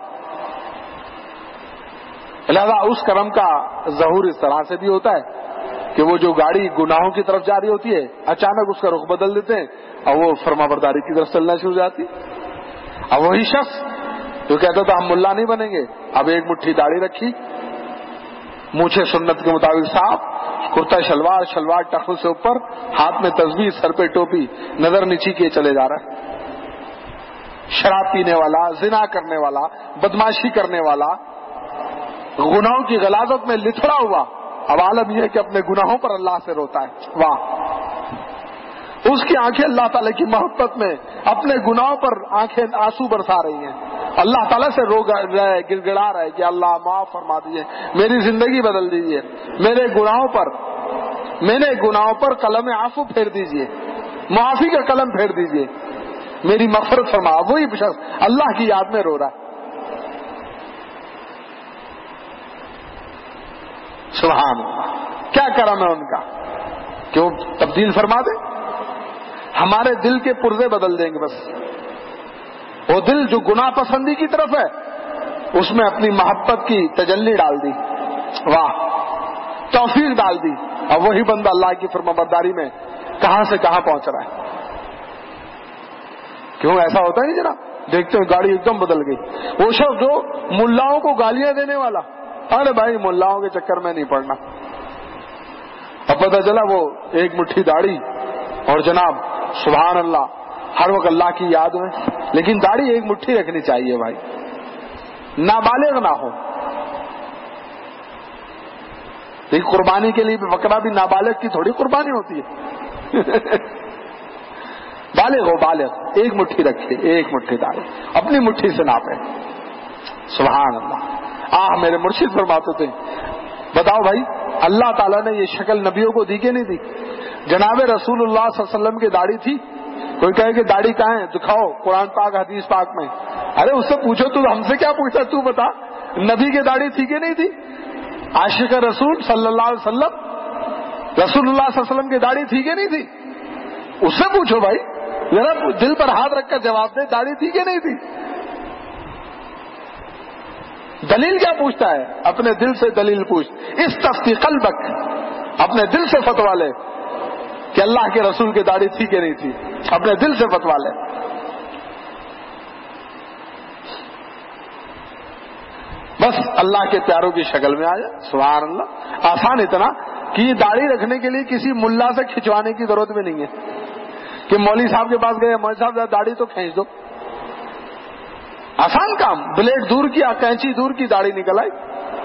لہذا اس کرم کا ظہور اس طرح سے بھی ہوتا ہے کہ وہ جو گاڑی گناہوں کی طرف جا رہی ہوتی ہے اچانک اس کا رخ بدل دیتے ہیں اور وہ فرما برداری کی طرف چلنا شروع ہو جاتی۔ اب وہی شخص جو کہتا تھا ہم ملا نہیں بنیں گے، اب ایک مٹھی داڑھی رکھی، مونچھیں سنت کے مطابق صاف، کرتا شلوار ٹخل سے اوپر، ہاتھ میں تسبیح، سر پہ ٹوپی، نظر نیچی کیے چلے جا رہا ہے۔ شراب پینے والا، زنا کرنے والا، بدماشی کرنے والا، گناہوں کی غلاظت میں لتھڑا ہوا، اب عالم یہ ہے کہ اپنے گناہوں پر اللہ سے روتا ہے۔ واہ، اس کی آنکھیں اللہ تعالیٰ کی محبت میں اپنے گناہوں پر آنکھیں آنسو برسا رہی ہیں، اللہ تعالیٰ سے رو رہا ہے، گڑ گڑا رہا ہے کہ اللہ معاف فرما دیجیے، میری زندگی بدل دیجیے، میرے گناہوں پر قلم عفو پھیر دیجیے، معافی کا قلم پھیر دیجیے، میری مغفرت فرما۔ وہی شخص اللہ کی یاد میں رو رہا ہے۔ سبحان اللہ، کیا کرم ہے ان کا کہ وہ تبدیل فرما دے، ہمارے دل کے پرزے بدل دیں گے۔ بس وہ دل جو گناہ پسندی کی طرف ہے اس میں اپنی محبت کی تجلی ڈال دی، واہ، توفیق ڈال دی، اور وہی بندہ اللہ کی فرمانبرداری میں کہاں سے کہاں پہنچ رہا ہے۔ کیوں ایسا ہوتا ہے نہیں جناب، دیکھتے ہیں گاڑی ایک دم بدل گئی۔ وہ شخص جو ملاؤں کو گالیاں دینے والا، ارے بھائی ملاؤں کے چکر میں نہیں پڑنا، اب پتہ چلا وہ ایک مٹھی داڑھی اور جناب سبحان اللہ ہر وقت اللہ کی یاد میں، لیکن داڑھی ایک مٹھی رکھنی چاہیے بھائی، نابالغ نہ ہو۔ لیکن قربانی کے لیے بکرا بھی نابالغ کی تھوڑی قربانی ہوتی ہے بالغ ہو، بالغ، ایک مٹھی رکھے، ایک مٹھی داڑھی اپنی مٹھی سے ناپے۔ سبحان اللہ، میرے مرشد فرماتے تھے، بتاؤ بھائی اللہ تعالیٰ نے یہ شکل نبیوں کو دی کہ نہیں دی؟ جناب رسول اللہ صلی اللہ علیہ وسلم کی داڑھی تھی، کوئی کہے کہ داڑھی کہاں ہے، دکھاؤ قرآن پاک حدیث پاک میں۔ ارے اس سے پوچھو، تو ہم سے کیا پوچھتا، تو بتا نبی کی داڑھی تھی کہ نہیں تھی؟ عاشق رسول صلی اللہ علیہ وسلم، رسول اللہ صلی اللہ علیہ وسلم کی داڑھی تھی کہ نہیں تھی؟ اس سے پوچھو بھائی، ذرا دل پر ہاتھ رکھ کر جواب دے، داڑھی تھی کہ نہیں تھی؟ دلیل کیا پوچھتا ہے؟ اپنے دل سے دلیل پوچھ، استفتی قلبک، اپنے دل سے فتوا لے کہ اللہ کے رسول کی داڑھی تھی کہ نہیں تھی، اپنے دل سے فتوا لے۔ بس اللہ کے پیاروں کی شکل میں آ جائے، سبحان اللہ، آسان اتنا کہ یہ داڑھی رکھنے کے لیے کسی ملا سے کھنچوانے کی ضرورت بھی نہیں ہے، کہ مولوی صاحب کے پاس گئے, مولوی صاحب داڑھی تو کھینچ دو. آسان کام, بلیڈ دور کیا, کینچی دور کی, داڑھی نکل آئی.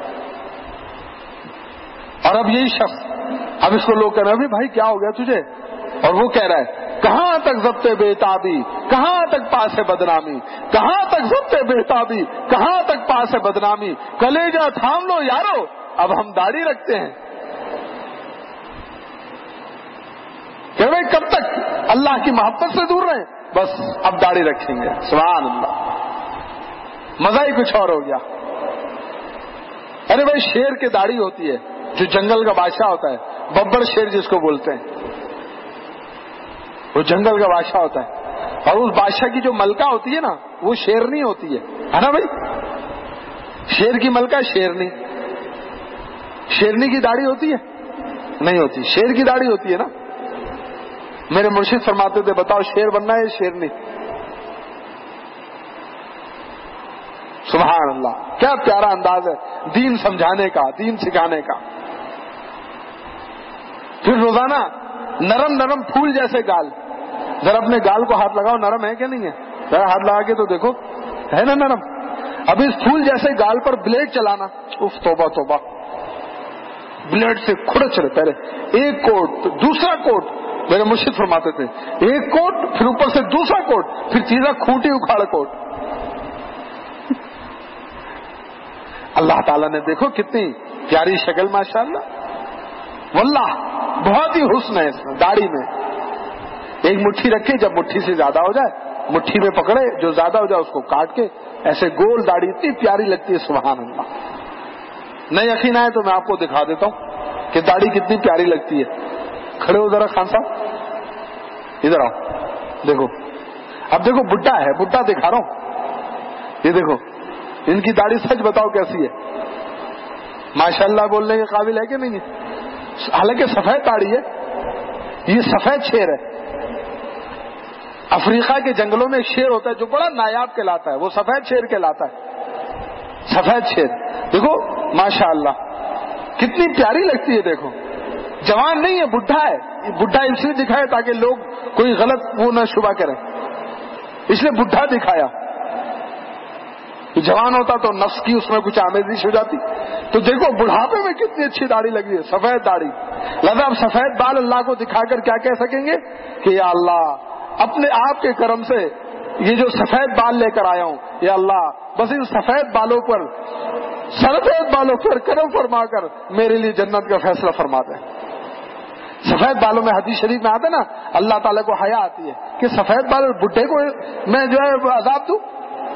اور اب یہی شخص, اب اس کو لوگ کہہ رہے ہیں بھائی کیا ہو گیا تجھے, اور وہ کہہ رہا ہے کہاں تک ضبط بےتابی, کہاں تک پاس ہے بدنامی, کہاں تک ضبط بےتابی, کہاں تک پاس ہے بدنامی, کلیجہ تھام لو یارو اب ہم داڑھی رکھتے ہیں. کہ بھائی کب تک اللہ کی محبت سے دور رہیں, بس اب داڑھی رکھیں گے. سبحان اللہ, مزہ ہی کچھ اور ہو گیا. ارے بھائی شیر کی داڑھی ہوتی ہے, جو جنگل کا بادشاہ ہوتا ہے, ببر شیر جس کو بولتے ہیں, وہ جنگل کا بادشاہ ہوتا ہے, اور اس بادشاہ کی جو ملکہ ہوتی ہے نا وہ شیرنی ہوتی ہے نا بھائی. شیر کی ملکہ شیرنی, شیرنی کی داڑھی ہوتی ہے نہیں ہوتی, شیر کی داڑھی ہوتی ہے نا. میرے مرشد فرماتے تھے بتاؤ شیر بننا ہے شیرنی. سبحان اللہ, کیا پیارا انداز ہے دین سمجھانے کا, دین سکھانے کا. پھر روزانہ نرم نرم پھول جیسے گال, ذرا اپنے گال کو ہاتھ لگاؤ, نرم ہے کہ نہیں ہے, ذرا ہاتھ لگا کے تو دیکھو ہے نا نرم. اب اس پھول جیسے گال پر بلیڈ چلانا, اف توبہ توبہ, بلیڈ سے کھڑچ رہے, پہلے ایک کوٹ دوسرا کوٹ. میرے مرشد فرماتے تھے ایک کوٹ, پھر اوپر سے دوسرا کوٹ, پھر تیسرا کھوٹی اکھاڑ کوٹ. اللہ تعالیٰ نے دیکھو کتنی پیاری شکل ماشاءاللہ, واللہ بہت ہی حسن ہے اس میں داڑھی میں. ایک مٹھی رکھے, جب مٹھی سے زیادہ ہو جائے مٹھی میں پکڑے, جو زیادہ ہو جائے اس کو کاٹ کے ایسے گول داڑھی, اتنی پیاری لگتی ہے سبحان اللہ. نہیں یقین آئے تو میں آپ کو دکھا دیتا ہوں کہ داڑھی کتنی پیاری لگتی ہے. کھڑے ہو ذرا خان صاحب, ادھر آؤ, دیکھو. اب دیکھو بڈھا ہے, بڈھا دکھا رہا ہوں, یہ دیکھو ان کی داڑھی سچ بتاؤ کیسی ہے, ماشاءاللہ بولنے کے قابل ہے کہ نہیں ہے. حالانکہ سفید داڑھی ہے, یہ سفید شیر ہے. افریقہ کے جنگلوں میں ایک شیر ہوتا ہے جو بڑا نایاب کہلاتا ہے, وہ سفید شیر کہلاتا ہے. سفید شیر دیکھو ماشاءاللہ کتنی پیاری لگتی ہے. دیکھو جوان نہیں ہے, بڈھا ہے. بڈھا اس لیے دکھایا تاکہ لوگ کوئی غلط وہ نہ شبہ کریں, اس لیے بڈھا دکھایا. جوان ہوتا تو نفس کی اس میں کچھ آمیزش ہو جاتی. تو دیکھو بڑھاپے میں کتنی اچھی داڑھی لگی ہے, سفید داڑھی. لہذا اب سفید بال اللہ کو دکھا کر کیا کہہ سکیں گے کہ یا اللہ اپنے آپ کے کرم سے یہ جو سفید بال لے کر آیا ہوں, یا اللہ بس ان سفید بالوں پر, سفید بالوں پر کرم فرما کر میرے لیے جنت کا فیصلہ فرما دیں. سفید بالوں میں حدیث شریف میں آتا نا, اللہ تعالیٰ کو حیا آتی ہے کہ سفید بال بڈھے کو میں جو ہے عذاب دوں.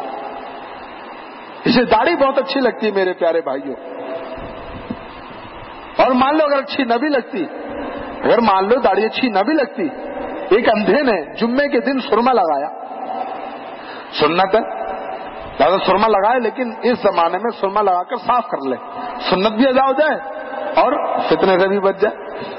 اسے داڑھی بہت اچھی لگتی ہے میرے پیارے بھائیوں. اور مان لو اگر اچھی نہ بھی لگتی, اگر مان لو داڑھی اچھی نہ بھی لگتی, ایک اندھے نے جمعے کے دن سرما لگایا, سنت ہے زیادہ سرما لگائے, لیکن اس زمانے میں سرما لگا کر صاف کر لے, سنت بھی ادا ہو جائے اور فتنے سے بھی بچ جائے.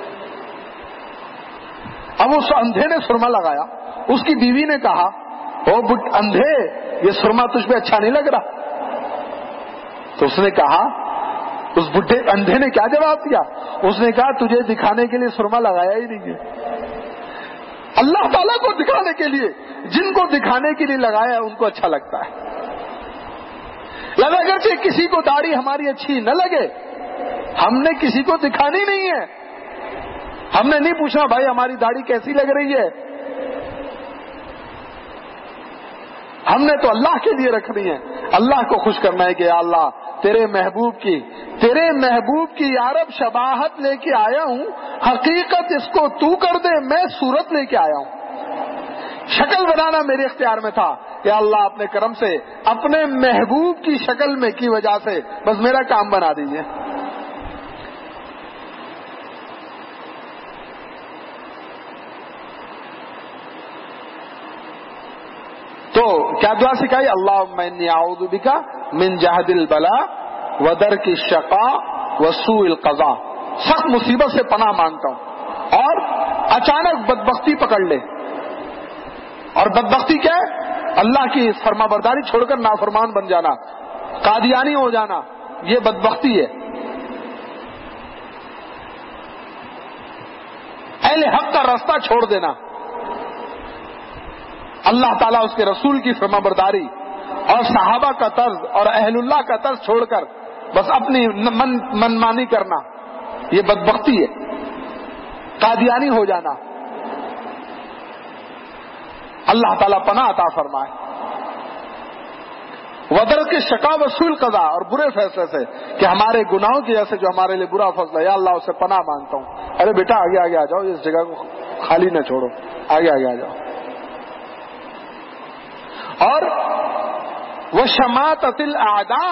اب اس اندھے نے سرما لگایا, اس کی بیوی نے کہا او اندھے یہ سرما تجھ پہ اچھا نہیں لگ رہا. تو اس نے کہا, اس بڈھے اندھے نے کیا جواب دیا, اس نے کہا تجھے دکھانے کے لیے سرما لگایا ہی نہیں ہے, اللہ تعالیٰ کو دکھانے کے لیے, جن کو دکھانے کے لیے لگایا ہے ان کو اچھا لگتا ہے. لہذا اگرچہ کسی کو داڑھی ہماری اچھی نہ لگے, ہم نے کسی کو دکھانی نہیں ہے. ہم نے نہیں پوچھنا بھائی ہماری داڑھی کیسی لگ رہی ہے, ہم نے تو اللہ کے لیے رکھنی ہے, اللہ کو خوش کرنا ہے کہ یا اللہ تیرے محبوب کی یارب شباہت لے کے آیا ہوں, حقیقت اس کو تو کر دے, میں صورت لے کے آیا ہوں. شکل بنانا میرے اختیار میں تھا, یا اللہ اپنے کرم سے اپنے محبوب کی شکل میں کی وجہ سے بس میرا کام بنا دیجیے. تو کیا دعا سکھائی, اللہم انی اعوذ بک من جہد البلاء ودرک الشقاء وسوء القضاء. سخت مصیبت سے پناہ مانگتا ہوں اور اچانک بدبختی پکڑ لے. اور بدبختی کیا ہے, اللہ کی فرما برداری چھوڑ کر نافرمان بن جانا, قادیانی ہو جانا, یہ بدبختی ہے. اہل حق کا راستہ چھوڑ دینا, اللہ تعالیٰ اس کے رسول کی فرمانبرداری اور صحابہ کا طرز اور اہل اللہ کا طرز چھوڑ کر بس اپنی منمانی کرنا، یہ بدبختی ہے، قادیانی ہو جانا۔ اللہ تعالیٰ پناہ عطا فرمائے۔ ودر کے شقا وصول قضا، اور برے فیصلے سے کہ ہمارے گناہوں کی وجہ سے جو ہمارے لیے برا فیصلہ ہے، یا اللہ اسے پناہ مانگتا ہوں۔ ارے بیٹا آگے آگے آ جاؤ، اس جگہ کو خالی نہ چھوڑو، آگے آگے آ جاؤ۔ اور وشماتۃ الاعداء،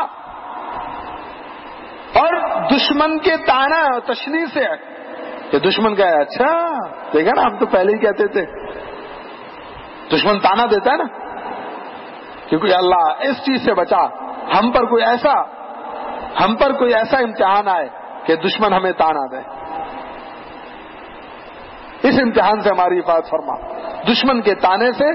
اور دشمن کے طعنہ تشنیع سے، کہ دشمن کا ہے، اچھا دیکھا نا، ہم تو پہلے ہی کہتے تھے۔ دشمن طعنہ دیتا ہے نا، کیونکہ اللہ اس چیز سے بچا، ہم پر کوئی ایسا امتحان آئے کہ دشمن ہمیں طعنہ دے، اس امتحان سے ہماری حفاظت فرما، دشمن کے طعنے سے۔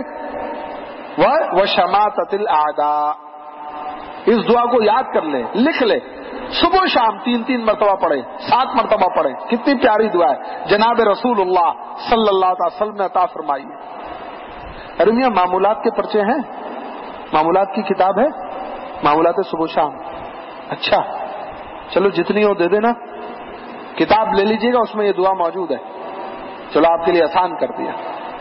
وشماتۃ الاعداء، اس دعا کو یاد کر لے، لکھ لے، صبح و شام 3 مرتبہ پڑھے، 7 مرتبہ پڑھے، کتنی پیاری دعا ہے، جناب رسول اللہ صلی اللہ علیہ وسلم نے عطا فرمائی ہے۔ ارے میاں معمولات کے پرچے ہیں، معمولات کی کتاب ہے، معمولات صبح و شام، اچھا چلو جتنی ہو دے دینا، کتاب لے لیجئے گا، اس میں یہ دعا موجود ہے، چلو آپ کے لیے آسان کر دیا،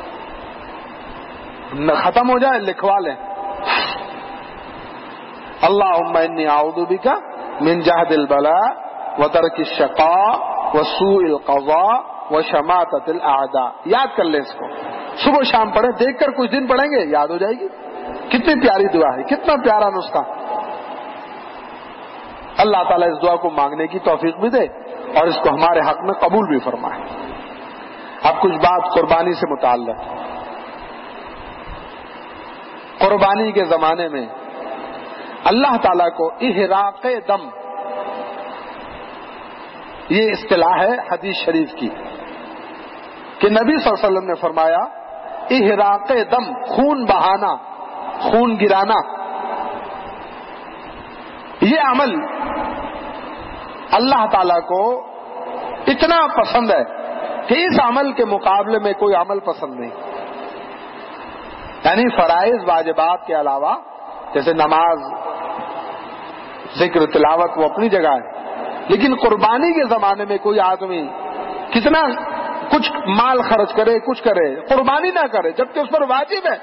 ختم ہو جائے لکھوا لیں۔ اللہم انی اعوذ بک من جہد البلاء وترک الشقاء وسوء القضاء وشماتۃ الاعداء، یاد کر لیں اس کو، صبح و شام پڑھیں، دیکھ کر کچھ دن پڑھیں گے یاد ہو جائے گی۔ کتنی پیاری دعا ہے، کتنا پیارا نسخہ۔ اللہ تعالیٰ اس دعا کو مانگنے کی توفیق بھی دے اور اس کو ہمارے حق میں قبول بھی فرمائے۔ اب کچھ بات قربانی سے متعلق۔ قربانی کے زمانے میں اللہ تعالیٰ کو احراق دم، یہ اصطلاح ہے حدیث شریف کی، کہ نبی صلی اللہ علیہ وسلم نے فرمایا احراق دم، خون بہانا، خون گرانا، یہ عمل اللہ تعالیٰ کو اتنا پسند ہے کہ اس عمل کے مقابلے میں کوئی عمل پسند نہیں۔ یعنی فرائض واجبات کے علاوہ جیسے نماز، ذکر، تلاوت، وہ اپنی جگہ ہے، لیکن قربانی کے زمانے میں کوئی آدمی کتنا کچھ مال خرچ کرے، کچھ کرے، قربانی نہ کرے جبکہ اس پر واجب ہے،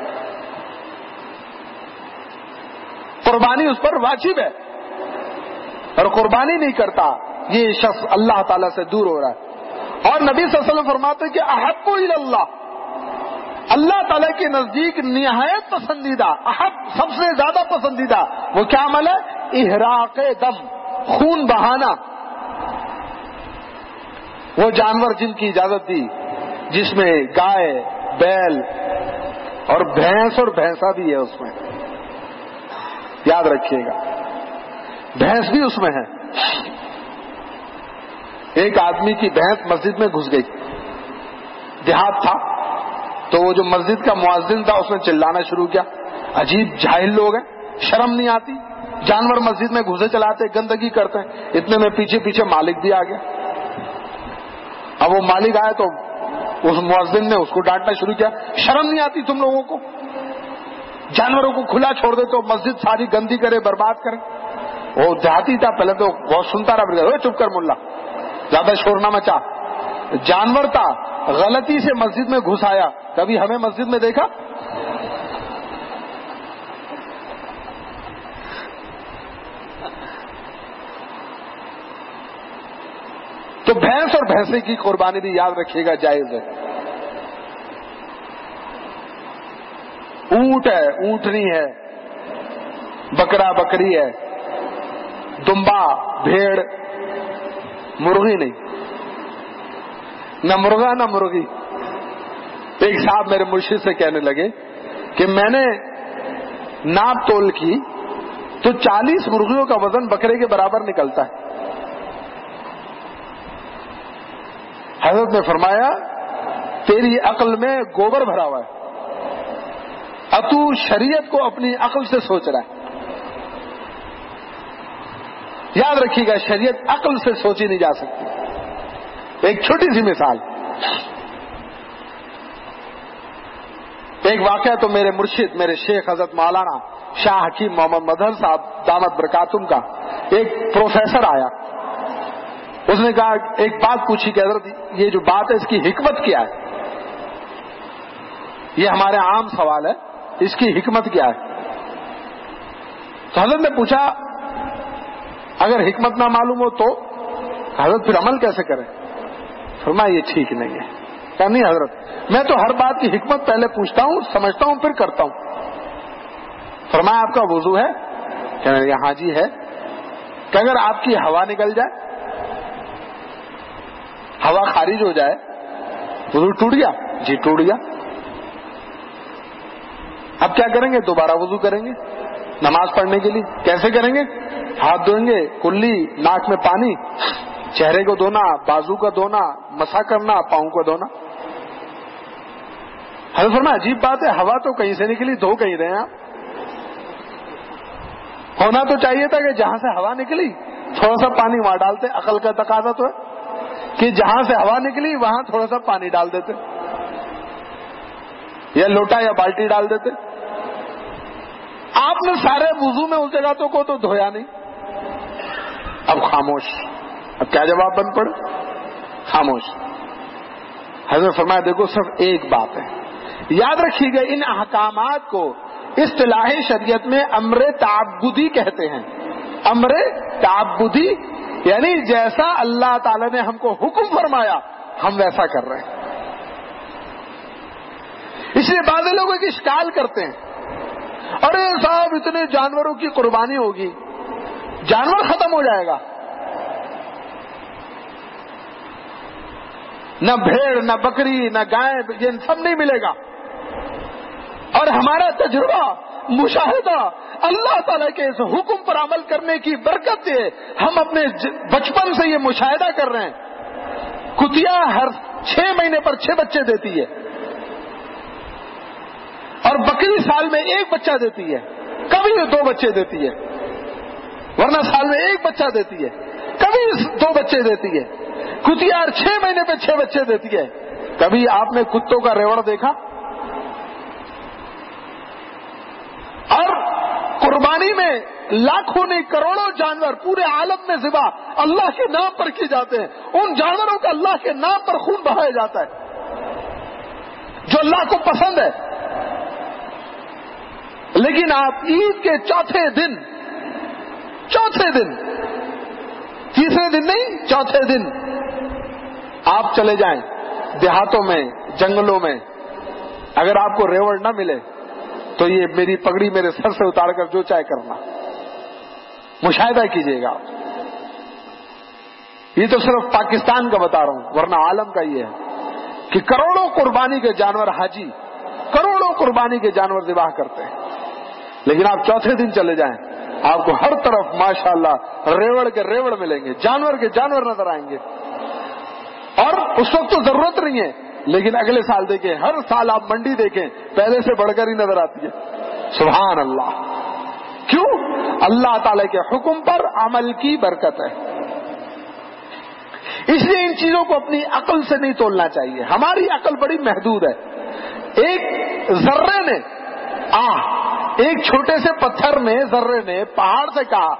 قربانی اس پر واجب ہے، اور قربانی نہیں کرتا، یہ شخص اللہ تعالیٰ سے دور ہو رہا ہے۔ اور نبی صلی اللہ علیہ وسلم فرماتے ہیں کہ احب الی اللہ، اللہ تعالیٰ کے نزدیک نہایت پسندیدہ، احب سب سے زیادہ پسندیدہ وہ کیا عمل ہے؟ احراق دم، خون بہانا۔ وہ جانور جن کی اجازت دی، جس میں گائے، بیل اور بھینس، اور بھینسا بھی ہے اس میں، یاد رکھیے گا، بھینس بھی اس میں ہے۔ ایک آدمی کی بھینس مسجد میں گھس گئی، دیہات تھا، تو وہ جو مسجد کا مؤذن تھا اس نے چلانا شروع کیا، عجیب جاہل لوگ ہیں، شرم نہیں آتی، جانور مسجد میں گھسے چلاتے، گندگی کرتے ہیں، اتنے میں پیچھے پیچھے مالک بھی آ گیا۔ اب وہ مالک آئے تو اس مؤذن نے اس کو ڈانٹنا شروع کیا، شرم نہیں آتی تم لوگوں کو، جانوروں کو کھلا چھوڑ دے تو مسجد ساری گندی کرے، برباد کرے۔ وہ دیہاتی تھا، پہلے تو بہت سنتا رہا، چپ کر ملا، زیادہ شور نہ مچا۔ جانور تھا، غلطی سے مسجد میں گھس آیا، کبھی ہمیں مسجد میں دیکھا؟ تو بھینس اور بھینسے کی قربانی بھی یاد رکھیے گا جائز ہے۔ اونٹ ہے، اونٹنی ہے، بکرا بکری ہے، دمبا بھیڑ، مرغی نہیں، نہ مرغا نہ مرغی۔ ایک صاحب میرے مرشد سے کہنے لگے کہ میں نے ناپ تول کی تو 40 مرغیوں کا وزن بکرے کے برابر نکلتا ہے۔ حضرت نے فرمایا تیری عقل میں گوبر بھرا ہوا ہے، اب تو شریعت کو اپنی عقل سے سوچ رہا ہے۔ یاد رکھیے گا، شریعت عقل سے سوچی نہیں جا سکتی۔ ایک چھوٹی سی مثال، ایک واقعہ تو میرے مرشد، میرے شیخ حضرت مولانا شاہ حکیم محمد مظہر صاحب دامت برکاتہم کا ایک پروفیسر آیا. اس نے کہا، ایک بات پوچھی کہ حضرت یہ جو بات ہے اس کی حکمت کیا ہے؟ یہ ہمارے عام سوال ہے، اس کی حکمت کیا ہے؟ تو حضرت نے پوچھا اگر حکمت نہ معلوم ہو تو حضرت پھر عمل کیسے کریں؟ فرمایا یہ ٹھیک نہیں ہے. کہا نہیں حضرت، میں تو ہر بات کی حکمت پہلے پوچھتا ہوں، سمجھتا ہوں، پھر کرتا ہوں. فرمایا آپ کا وضو ہے؟ کہنے لگا ہاں جی ہے. کہ اگر آپ کی ہوا نکل جائے، ہوا خارج ہو جائے، وضو ٹوٹ گیا؟ جی ٹوٹ گیا. اب کیا کریں گے؟ دوبارہ وضو کریں گے نماز پڑھنے کے لیے. کیسے کریں گے؟ ہاتھ دھوئیں گے، کلی، ناک میں پانی، چہرے کو دھونا، بازو کا دھونا، مسح کرنا، پاؤں کو دھونا. حضرت فرمایا عجیب بات ہے، ہوا تو کہیں سے نکلی، دھو کہیں رہے ہیں آپ. ہونا تو چاہیے تھا کہ جہاں سے ہوا نکلی تھوڑا سا پانی وہاں ڈالتے. عقل کا تقاضا تو ہے کہ جہاں سے ہوا نکلی وہاں تھوڑا سا پانی ڈال دیتے، یا لوٹا یا بالٹی ڈال دیتے. آپ نے سارے وضو میں اس جگہ کو تو دھویا نہیں. اب خاموش. اب کیا جواب بن پڑے؟ خاموش. حضرت فرمایا دیکھو صرف ایک بات ہے، یاد رکھیے گا ان احکامات کو اصطلاحی شریعت میں امر تعبدی کہتے ہیں. امر تعبدی یعنی جیسا اللہ تعالی نے ہم کو حکم فرمایا ہم ویسا کر رہے ہیں. اس لیے بعض لوگ ایک اشکال کرتے ہیں، ارے صاحب اتنے جانوروں کی قربانی ہوگی، جانور ختم ہو جائے گا، نہ بھیڑ نہ بکری نہ گائے یہ سب نہیں ملے گا. اور ہمارا تجربہ، مشاہدہ اللہ تعالیٰ کے اس حکم پر عمل کرنے کی برکت سے ہم اپنے بچپن سے یہ مشاہدہ کر رہے ہیں. کتیا ہر 6 مہینے پر 6 بچے دیتی ہے، اور بکری سال میں 1 بچہ دیتی ہے، کبھی 2 بچے دیتی ہے، ورنہ سال میں 1 بچہ دیتی ہے، کبھی 2 بچے دیتی ہے. کتیا ہر 6 مہینے پہ 6 بچے دیتی ہے. کبھی آپ نے کتوں کا ریوڑ دیکھا؟ اور قربانی میں لاکھوں نہیں کروڑوں جانور پورے عالم میں ذبح اللہ کے نام پر کیے جاتے ہیں. ان جانوروں کا اللہ کے نام پر خون بہایا جاتا ہے جو اللہ کو پسند ہے. لیکن آپ عید کے چوتھے دن، تیسرے دن نہیں، چوتھے دن آپ چلے جائیں دیہاتوں میں، جنگلوں میں، اگر آپ کو ریوڑ نہ ملے تو یہ میری پگڑی میرے سر سے اتار کر جو چاہے کرنا. مشاہدہ کیجیے گا. یہ تو صرف پاکستان کا بتا رہا ہوں، ورنہ عالم کا یہ ہے کہ کروڑوں قربانی کے جانور حاجی کروڑوں قربانی کے جانور ذبح کرتے ہیں. لیکن آپ چوتھے دن چلے جائیں، آپ کو ہر طرف ماشاءاللہ ریوڑ کے ریوڑ ملیں گے، جانور کے جانور نظر آئیں گے. اور اس وقت تو ضرورت نہیں ہے، لیکن اگلے سال دیکھیں، ہر سال آپ منڈی دیکھیں پہلے سے بڑھ کر ہی نظر آتی ہے. سبحان اللہ. کیوں؟ اللہ تعالی کے حکم پر عمل کی برکت ہے. اس لیے ان چیزوں کو اپنی عقل سے نہیں تولنا چاہیے. ہماری عقل بڑی محدود ہے. ایک ذرے نے ایک چھوٹے سے پتھر نے، ذرے نے پہاڑ سے کہا،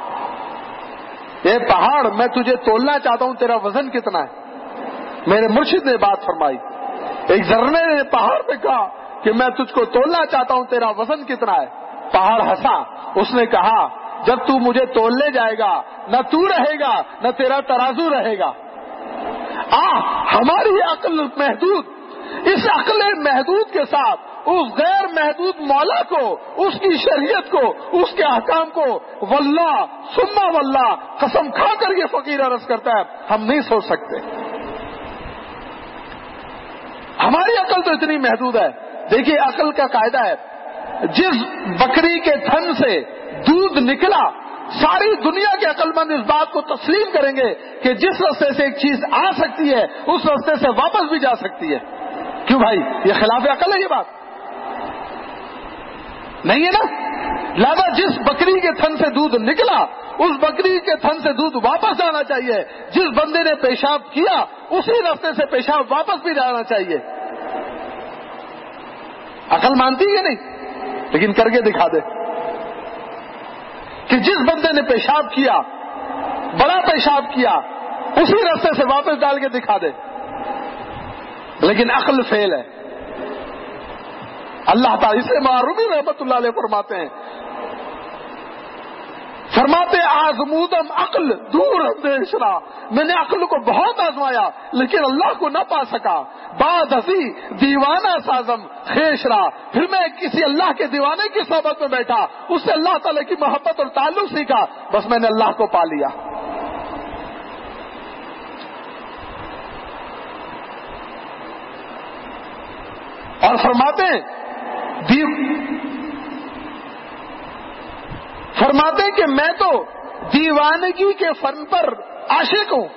یہ پہاڑ میں تجھے تولنا چاہتا ہوں، تیرا وزن کتنا ہے؟ میرے مرشد نے بات فرمائی. ایک ذرے نے پہاڑ پہ کہا کہ میں تجھ کو تولنا چاہتا ہوں، تیرا وزن کتنا ہے؟ پہاڑ ہنسا. اس نے کہا جب تو مجھے تولنے جائے گا نہ تو رہے گا نہ تیرا ترازو رہے گا. ہماری عقل محدود، اس عقل محدود کے ساتھ اس غیر محدود مولا کو، اس کی شریعت کو، اس کے احکام کو واللہ ثم واللہ قسم کھا کر یہ فقیر عرض کرتا ہے ہم نہیں سوچ سکتے. ہماری عقل تو اتنی محدود ہے. دیکھیے عقل کا قاعدہ ہے، جس بکری کے تھن سے دودھ نکلا، ساری دنیا کے عقل مند اس بات کو تسلیم کریں گے کہ جس راستے سے ایک چیز آ سکتی ہے اس راستے سے واپس بھی جا سکتی ہے. کیوں بھائی؟ یہ خلاف عقل ہے یہ بات نہیں ہے نا. لہذا جس بکری کے تھن سے دودھ نکلا اس بکری کے تھن سے دودھ واپس جانا چاہیے. جس بندے نے پیشاب کیا اسی راستے سے پیشاب واپس بھی جانا چاہیے. عقل مانتی ہے نہیں، لیکن کر کے دکھا دے کہ جس بندے نے پیشاب کیا، بڑا پیشاب کیا، اسی راستے سے واپس ڈال کے دکھا دے، لیکن عقل فیل ہے۔ اللہ تعالیٰ اسے معرومی رحمت اللہ علیہ فرماتے آزمودم عقل دور اندیشنا، میں نے عقل کو بہت آزمایا لیکن اللہ کو نہ پا سکا، بعد ہسی دیوانہ سازم خیشرا، پھر میں کسی اللہ کے دیوانے کی صحبت میں بیٹھا، اس سے اللہ تعالیٰ کی محبت اور تعلق سیکھا، بس میں نے اللہ کو پا لیا۔ اور فرماتے کہ میں تو دیوانگی کے فن پر عاشق ہوں،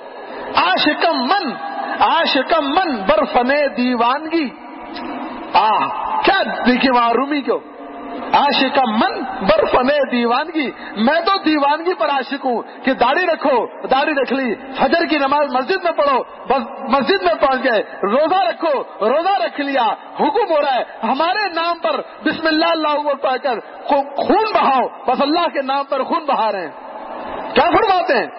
عاشقم من برفنے دیوانگی۔ کیا دیکھیے وہاں رومی کو، عاشقم من برفنے دیوانگی، میں تو دیوانگی پر عاشق ہوں کہ داڑھی رکھو، داڑھی رکھ لی، فجر کی نماز مسجد میں پڑھو، بس مسجد میں پہنچ گئے، روزہ رکھو، روزہ رکھ لیا، حکم ہو رہا ہے ہمارے نام پر بسم اللہ اللہ اکبر پڑھ کر خون بہاؤ، بس اللہ کے نام پر خون بہا رہے ہیں۔ کیا فرماتے ہیں؟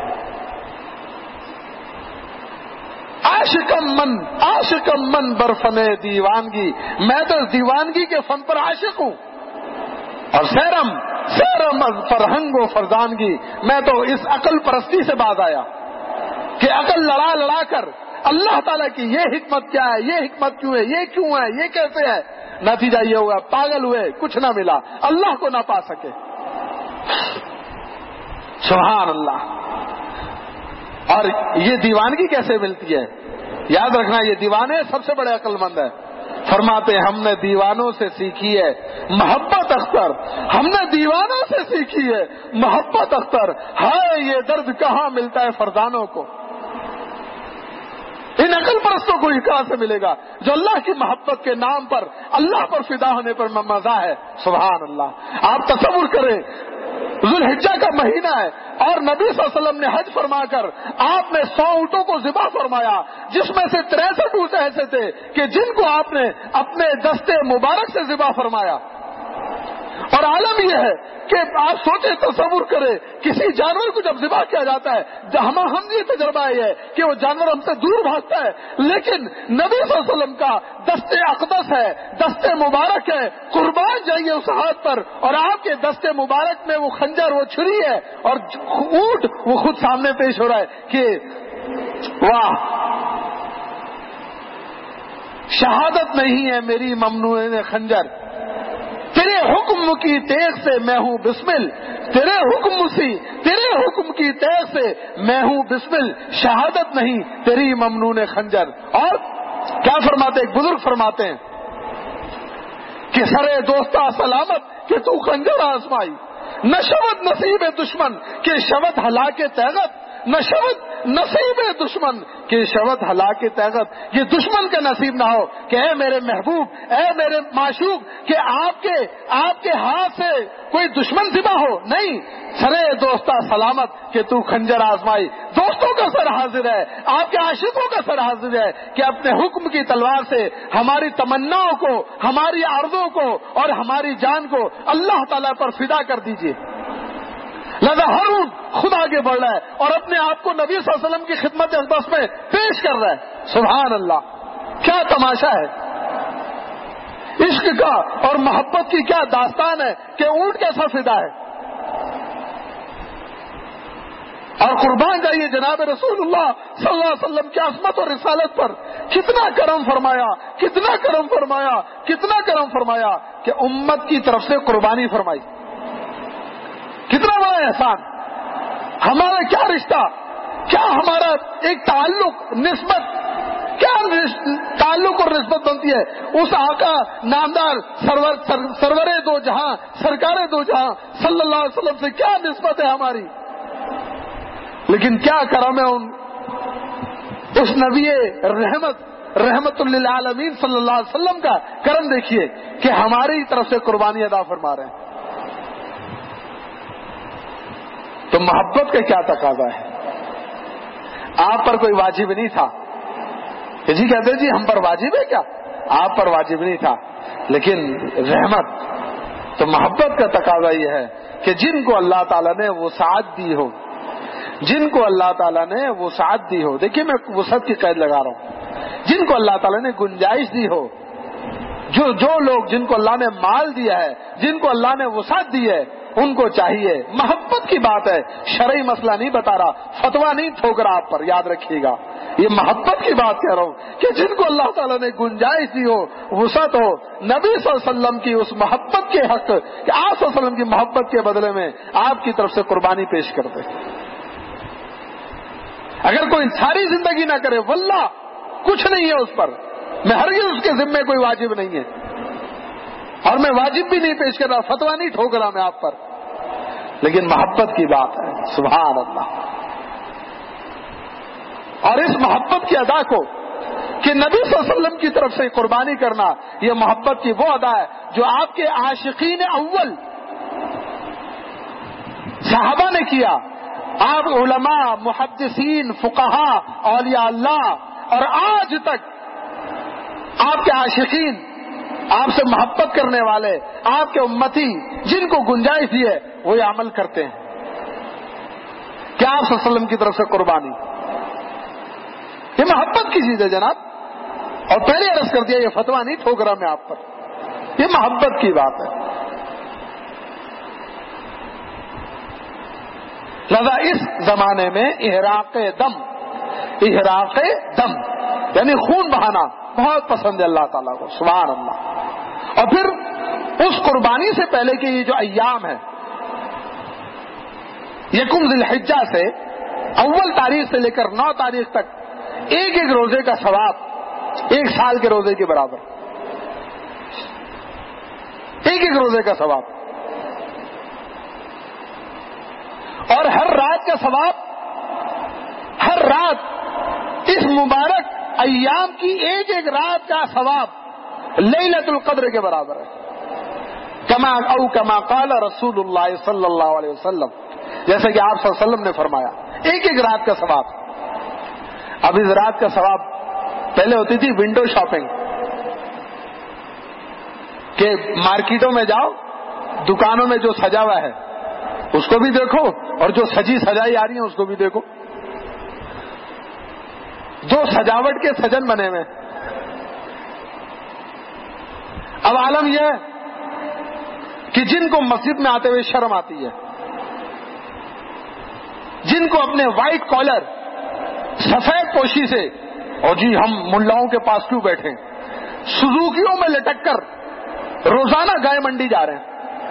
عاشقم من برفنے دیوانگی، میں تو دیوانگی کے فن پر عاشق ہوں، اور سیرم فرہنگ و فرزانگی، میں تو اس عقل پرستی سے باز آیا کہ عقل لڑا کر اللہ تعالیٰ کی یہ حکمت کیا ہے، یہ حکمت کیوں ہے، یہ کیوں ہے، یہ کیسے ہے، نتیجہ یہ ہوا پاگل ہوئے، کچھ نہ ملا، اللہ کو نہ پا سکے۔ سبحان اللہ۔ اور یہ دیوانگی کیسے ملتی ہے؟ یاد رکھنا یہ دیوانے سب سے بڑے عقل مند ہے۔ فرماتے ہم نے دیوانوں سے سیکھی ہے محبت اختر، ہم نے دیوانوں سے سیکھی ہے محبت اختر، ہائے یہ درد کہاں ملتا ہے فرزانوں کو۔ ان عقل پرستوں کو یہ کہاں سے ملے گا جو اللہ کی محبت کے نام پر اللہ پر فدا ہونے پر مزہ ہے۔ سبحان اللہ۔ آپ تصور کریں ذوالحجہ کا مہینہ ہے اور نبی صلی اللہ علیہ وسلم نے حج فرما کر آپ نے 100 اونٹوں کو ذبح فرمایا، جس میں سے 63 اونٹ ایسے تھے کہ جن کو آپ نے اپنے دستے مبارک سے ذبح فرمایا۔ اور عالم یہ ہے کہ آپ سوچیں، تصور کریں کسی جانور کو جب ذبح کیا جاتا ہے، ہم یہ تجربہ یہ ہے کہ وہ جانور ہم سے دور بھاگتا ہے، لیکن نبی صلی اللہ علیہ وسلم کا دستے اقدس ہے، دستے مبارک ہے، قربان جائیے اس ہاتھ پر، اور آپ کے دستے مبارک میں وہ خنجر، وہ چھری ہے، اور اونٹ وہ خود سامنے پیش ہو رہا ہے کہ واہ، شہادت نہیں ہے میری ممنوع خنجر، تیرے حکم کی تیغ سے میں ہوں بسمل، تیرے حکم کی تیغ سے میں ہوں بسمل، شہادت نہیں تیری ممنون خنجر۔ اور کیا فرماتے، ایک بزرگ فرماتے ہیں کہ سرے دوستا سلامت کہ تو خنجر آزمائی، نشوت نصیب دشمن کہ شوت ہلاک تیغت، نشوت نصیب دشمن کہ شوت ہلاک تیغت، یہ دشمن کا نصیب نہ ہو کہ اے میرے محبوب، اے میرے معشوق، کہ آپ کے ہاتھ سے کوئی دشمن ذبح ہو، نہیں، سرے دوستا سلامت کہ تو خنجر آزمائی، دوستوں کا سر حاضر ہے، آپ کے عاشقوں کا سر حاضر ہے کہ اپنے حکم کی تلوار سے ہماری تمناؤں کو، ہماری عرضوں کو اور ہماری جان کو اللہ تعالیٰ پر فدا کر دیجیے۔ لہذا ہارون خود آگے بڑھ رہا ہے اور اپنے آپ کو نبی صلی اللہ علیہ وسلم کی خدمت اقدس میں پیش کر رہا ہے۔ سبحان اللہ، کیا تماشا ہے عشق کا اور محبت کی، کیا داستان ہے کہ اونٹ کیسا فدا ہے۔ اور قربان جائیے جناب رسول اللہ صلی اللہ علیہ وسلم کی عظمت اور رسالت پر کتنا کرم فرمایا، کتنا کرم فرمایا، کتنا کرم فرمایا کہ امت کی طرف سے قربانی فرمائی۔ کتنا بڑا احسان، ہمارا کیا رشتہ، کیا ہمارا ایک تعلق، نسبت، کیا تعلق اور نسبت بنتی ہے اس آقا نامدار سرور دو جہاں، سرکار دو جہاں صلی اللہ علیہ وسلم سے کیا نسبت ہے ہماری۔ لیکن کیا کرم ہے اس نبی رحمت للعالمین صلی اللہ علیہ وسلم کا کرم دیکھیے کہ ہماری طرف سے قربانی ادا فرما رہے ہیں۔ تو محبت کا کیا تقاضا ہے؟ آپ پر کوئی واجب نہیں تھا کہ جی کہتے جی ہم پر واجب ہے کیا؟ آپ پر واجب نہیں تھا، لیکن رحمت تو محبت کا تقاضا یہ ہے کہ جن کو اللہ تعالیٰ نے وسعت دی ہو، جن کو اللہ تعالیٰ نے وسعت دی ہو، دیکھیے میں وسعت کی قید لگا رہا ہوں، جن کو اللہ تعالیٰ نے گنجائش دی ہو، جو لوگ جن کو اللہ نے مال دیا ہے، جن کو اللہ نے وسعت دی ہے، ان کو چاہیے، محبت کی بات ہے، شرعی مسئلہ نہیں بتا رہا، فتویٰ نہیں ٹھوک رہا آپ پر، یاد رکھیے گا، یہ محبت کی بات کہہ رہا ہوں کہ جن کو اللہ تعالیٰ نے گنجائش دی ہو، وسعت ہو، نبی صلی اللہ علیہ وسلم کی اس محبت کے حق کہ آپ صلی اللہ علیہ وسلم کی محبت کے بدلے میں آپ کی طرف سے قربانی پیش کر دے۔ اگر کوئی ساری زندگی نہ کرے، واللہ کچھ نہیں ہے اس پر، میں ہرگز اس کے ذمے کوئی واجب نہیں ہے، اور میں واجب بھی نہیں پیش کر رہا، فتویٰ نہیں ٹھوک رہا میں آپ پر، لیکن محبت کی بات ہے، سبحان اللہ۔ اور اس محبت کی ادا کو کہ نبی صلی اللہ علیہ وسلم کی طرف سے قربانی کرنا، یہ محبت کی وہ ادا ہے جو آپ کے عاشقین اول صحابہ نے کیا، آپ علماء، محدثین، فقہا، اولیاء اللہ، اور آج تک آپ کے عاشقین، آپ سے محبت کرنے والے، آپ کے امتی جن کو گنجائش دی ہے وہ یہ عمل کرتے ہیں کہ آپ صلی اللہ علیہ وسلم کی طرف سے قربانی، یہ محبت کی چیز ہے جناب۔ اور پہلے عرض کر دیا، یہ فتویٰ نہیں ٹھوک رہا میں آپ پر، یہ محبت کی بات ہے۔ لہذا اس زمانے میں احراق دم یعنی خون بہانا بہت پسند ہے اللہ تعالیٰ کو، سبحان اللہ۔ اور پھر اس قربانی سے پہلے کے یہ جو ایام ہے، یکم ذی الحجہ سے اول تاریخ سے لے کر 9 تاریخ تک ایک ایک روزے کا ثواب 1 سال کے روزے کے برابر، ایک ایک روزے کا ثواب، اور ہر رات کا ثواب، ہر رات اس مبارک ایام کی ایک ایک رات کا ثواب لیلۃ القدر کے برابر ہے، کما قال رسول اللہ صلی اللہ علیہ وسلم، جیسے کہ آپ صلی اللہ علیہ وسلم نے فرمایا، ایک ایک رات کا ثواب۔ اب اس رات کا ثواب پہلے ہوتی تھی ونڈو شاپنگ، کہ مارکیٹوں میں جاؤ، دکانوں میں جو سجا ہوا ہے اس کو بھی دیکھو، اور جو سجی سجائی آ رہی ہے اس کو بھی دیکھو، 2 سجاوٹ کے سجن بنے ہوئے۔ اب عالم یہ ہے کہ جن کو مسجد میں آتے ہوئے شرم آتی ہے، جن کو اپنے وائٹ کالر سفید پوشی سے، اور جی ہم ملاؤں کے پاس کیوں بیٹھے، سزوکیوں میں لٹک کر روزانہ گائے منڈی جا رہے ہیں،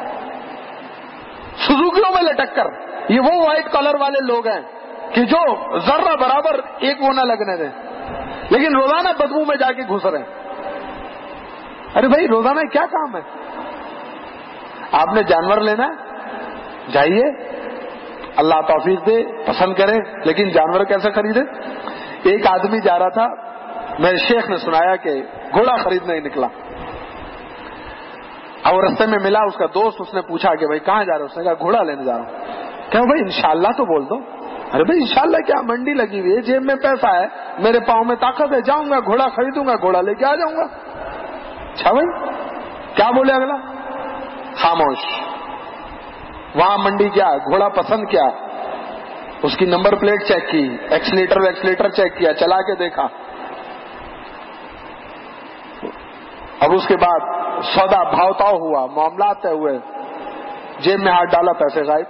سزوکیوں میں لٹک کر، یہ وہ وائٹ کالر والے لوگ ہیں کہ جو ذرہ برابر ایک وہ نہ لگنے دیں، لیکن روزانہ بدبو میں جا کے گھس رہے ہیں۔ ارے بھائی روزانہ کیا کام ہے؟ آپ نے جانور لینا ہے، جائیے، اللہ توفیق دے، پسند کرے، لیکن جانور کیسے خریدے؟ ایک آدمی جا رہا تھا، میرے شیخ نے سنایا کہ گھوڑا خریدنے ہی نکلا، اور رستے میں ملا اس کا دوست، اس نے پوچھا کہ بھائی کہاں جا رہے ہو؟ اس نے کہا گھوڑا لینے جا رہا ہوں۔ کہ بھائی انشاءاللہ تو بول دو۔ ارے بھائی انشاءاللہ کیا، منڈی لگی ہوئی ہے، جیب میں پیسہ ہے، میرے پاؤں میں طاقت ہے، جاؤں گا گھوڑا خریدوں گا، گھوڑا لے کے آ جاؤں گا۔ اچھا بھائی کیا بولے اگلا؟ خاموش۔ وہاں منڈی کیا، گھوڑا پسند کیا، اس کی نمبر پلیٹ چیک کی، ایکسیلیٹر چیک کیا، چلا کے دیکھا، اب اس کے بعد سودا بھاؤ تاؤ ہوا، معاملات طے ہوئے، جیب میں ہاتھ ڈالا، پیسے غائب،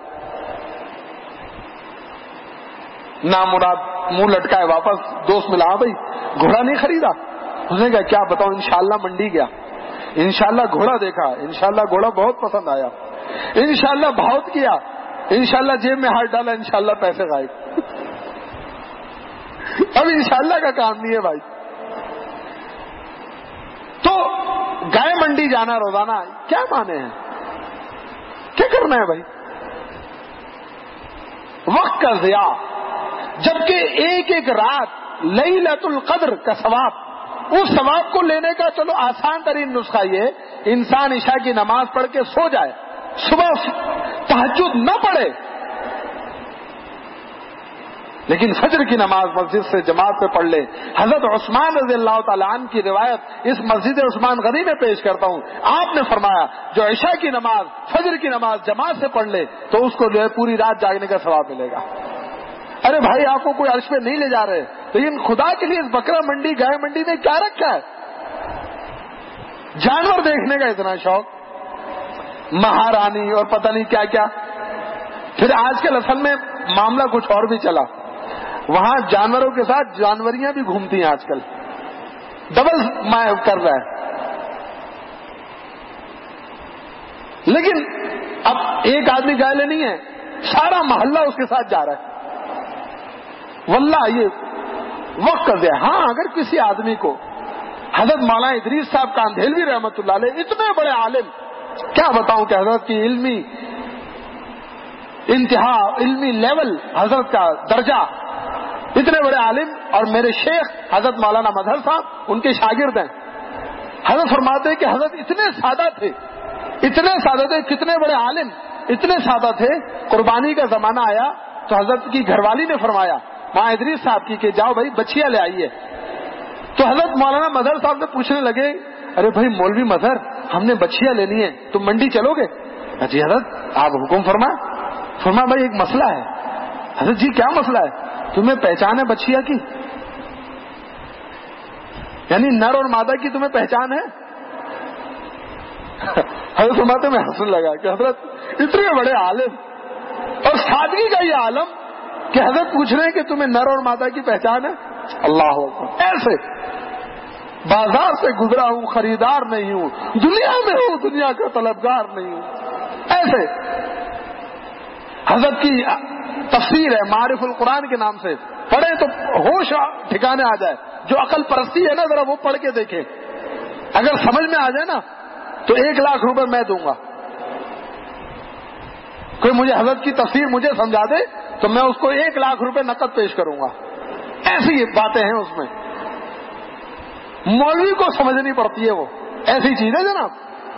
نامراد منہ لٹکائے واپس۔ دوست ملا، ہاں بھائی گھوڑا نہیں خریدا؟ اس نے کہا کیا بتاؤ، انشاءاللہ منڈی گیا، انشاءاللہ گھوڑا دیکھا، انشاءاللہ گھوڑا بہت پسند آیا، انشاءاللہ بھاؤت کیا، انشاءاللہ جیب میں ہاتھ ڈالا، انشاءاللہ پیسے غائب۔ اب انشاءاللہ کا کام نہیں ہے بھائی۔ تو گائے منڈی جانا روزانہ کیا مانے ہیں؟ کیا کرنا ہے بھائی؟ وقت کا ضیاع، جبکہ ایک ایک رات لیلۃ القدر کا ثواب، اس ثواب کو لینے کا چلو آسان ترین نسخہ یہ، انسان عشاء کی نماز پڑھ کے سو جائے، صبح تہجد نہ پڑھے، لیکن فجر کی نماز مسجد سے جماعت میں پڑھ لے. حضرت عثمان رضی اللہ تعالیٰ عنہ کی روایت اس مسجد عثمان غنی میں پیش کرتا ہوں. آپ نے فرمایا جو عشاء کی نماز فجر کی نماز جماعت سے پڑھ لے تو اس کو جو ہے پوری رات جاگنے کا ثواب ملے گا. ارے بھائی آپ کو کوئی عرش پہ نہیں لے جا رہے, لیکن خدا کے لیے اس بکرا منڈی گائے منڈی میں کیا رکھا ہے؟ جانور دیکھنے کا اتنا شوق, مہارانی اور پتہ نہیں کیا کیا. پھر آج کل اصل میں معاملہ کچھ اور بھی چلا, وہاں جانوروں کے ساتھ جانوریاں بھی گھومتی ہیں آج کل, ڈبل کر رہا ہے. لیکن اب ایک آدمی گائے لینی ہے, سارا محلہ اس کے ساتھ جا رہا ہے. واللہ یہ وقت کر دیا. ہاں اگر کسی آدمی کو حضرت مولانا ادریس صاحب کاندھیلوی رحمۃ اللہ علیہ, اتنے بڑے عالم, کیا بتاؤں کہ حضرت کی علمی انتہا, علمی لیول, حضرت کا درجہ, اتنے بڑے عالم, اور میرے شیخ حضرت مولانا مظہر صاحب ان کے شاگرد ہیں. حضرت فرماتے ہیں کہ حضرت اتنے سادہ تھے, کتنے بڑے عالم, اتنے سادہ تھے. قربانی کا زمانہ آیا تو حضرت کی گھر والی نے فرمایا وہاں ادریس صاحب کی کہ جاؤ بھائی بچیاں لے آئیے. تو حضرت مولانا مظہر صاحب سے پوچھنے لگے, ارے بھائی مولوی مظہر, ہم نے بچیاں لینی ہیں, تم منڈی چلو گے؟ جی حضرت آپ حکم فرما بھائی ایک مسئلہ ہے. حضرت جی کیا مسئلہ ہے؟ تمہیں پہچان ہے بچیا کی, یعنی نر اور مادہ کی تمہیں پہچان ہے؟ حضرت فرماتے میں ہنسنے لگا کہ حضرت اتنے بڑے عالم اور سادگی کا یہ عالم کہ حضرت پوچھ رہے ہیں کہ تمہیں نر اور مادہ کی پہچان ہے. اللہ اکبر. ایسے بازار سے گزرا ہوں, خریدار نہیں ہوں, دنیا میں ہوں, دنیا کا طلبگار نہیں ہوں. ایسے حضرت کی تفسیر ہے معارف القرآن کے نام سے, پڑھیں تو ہوش ٹھکانے آ جائے. جو عقل پرستی ہے نا ذرا وہ پڑھ کے دیکھیں, اگر سمجھ میں آ جائے نا تو 1,00,000 روپے میں دوں گا. کوئی مجھے حضرت کی تفسیر مجھے سمجھا دے تو میں اس کو 1,00,000 روپے نقد پیش کروں گا. ایسی باتیں ہیں اس میں, مولوی کو سمجھنی پڑتی ہے, وہ ایسی چیز ہے جناب.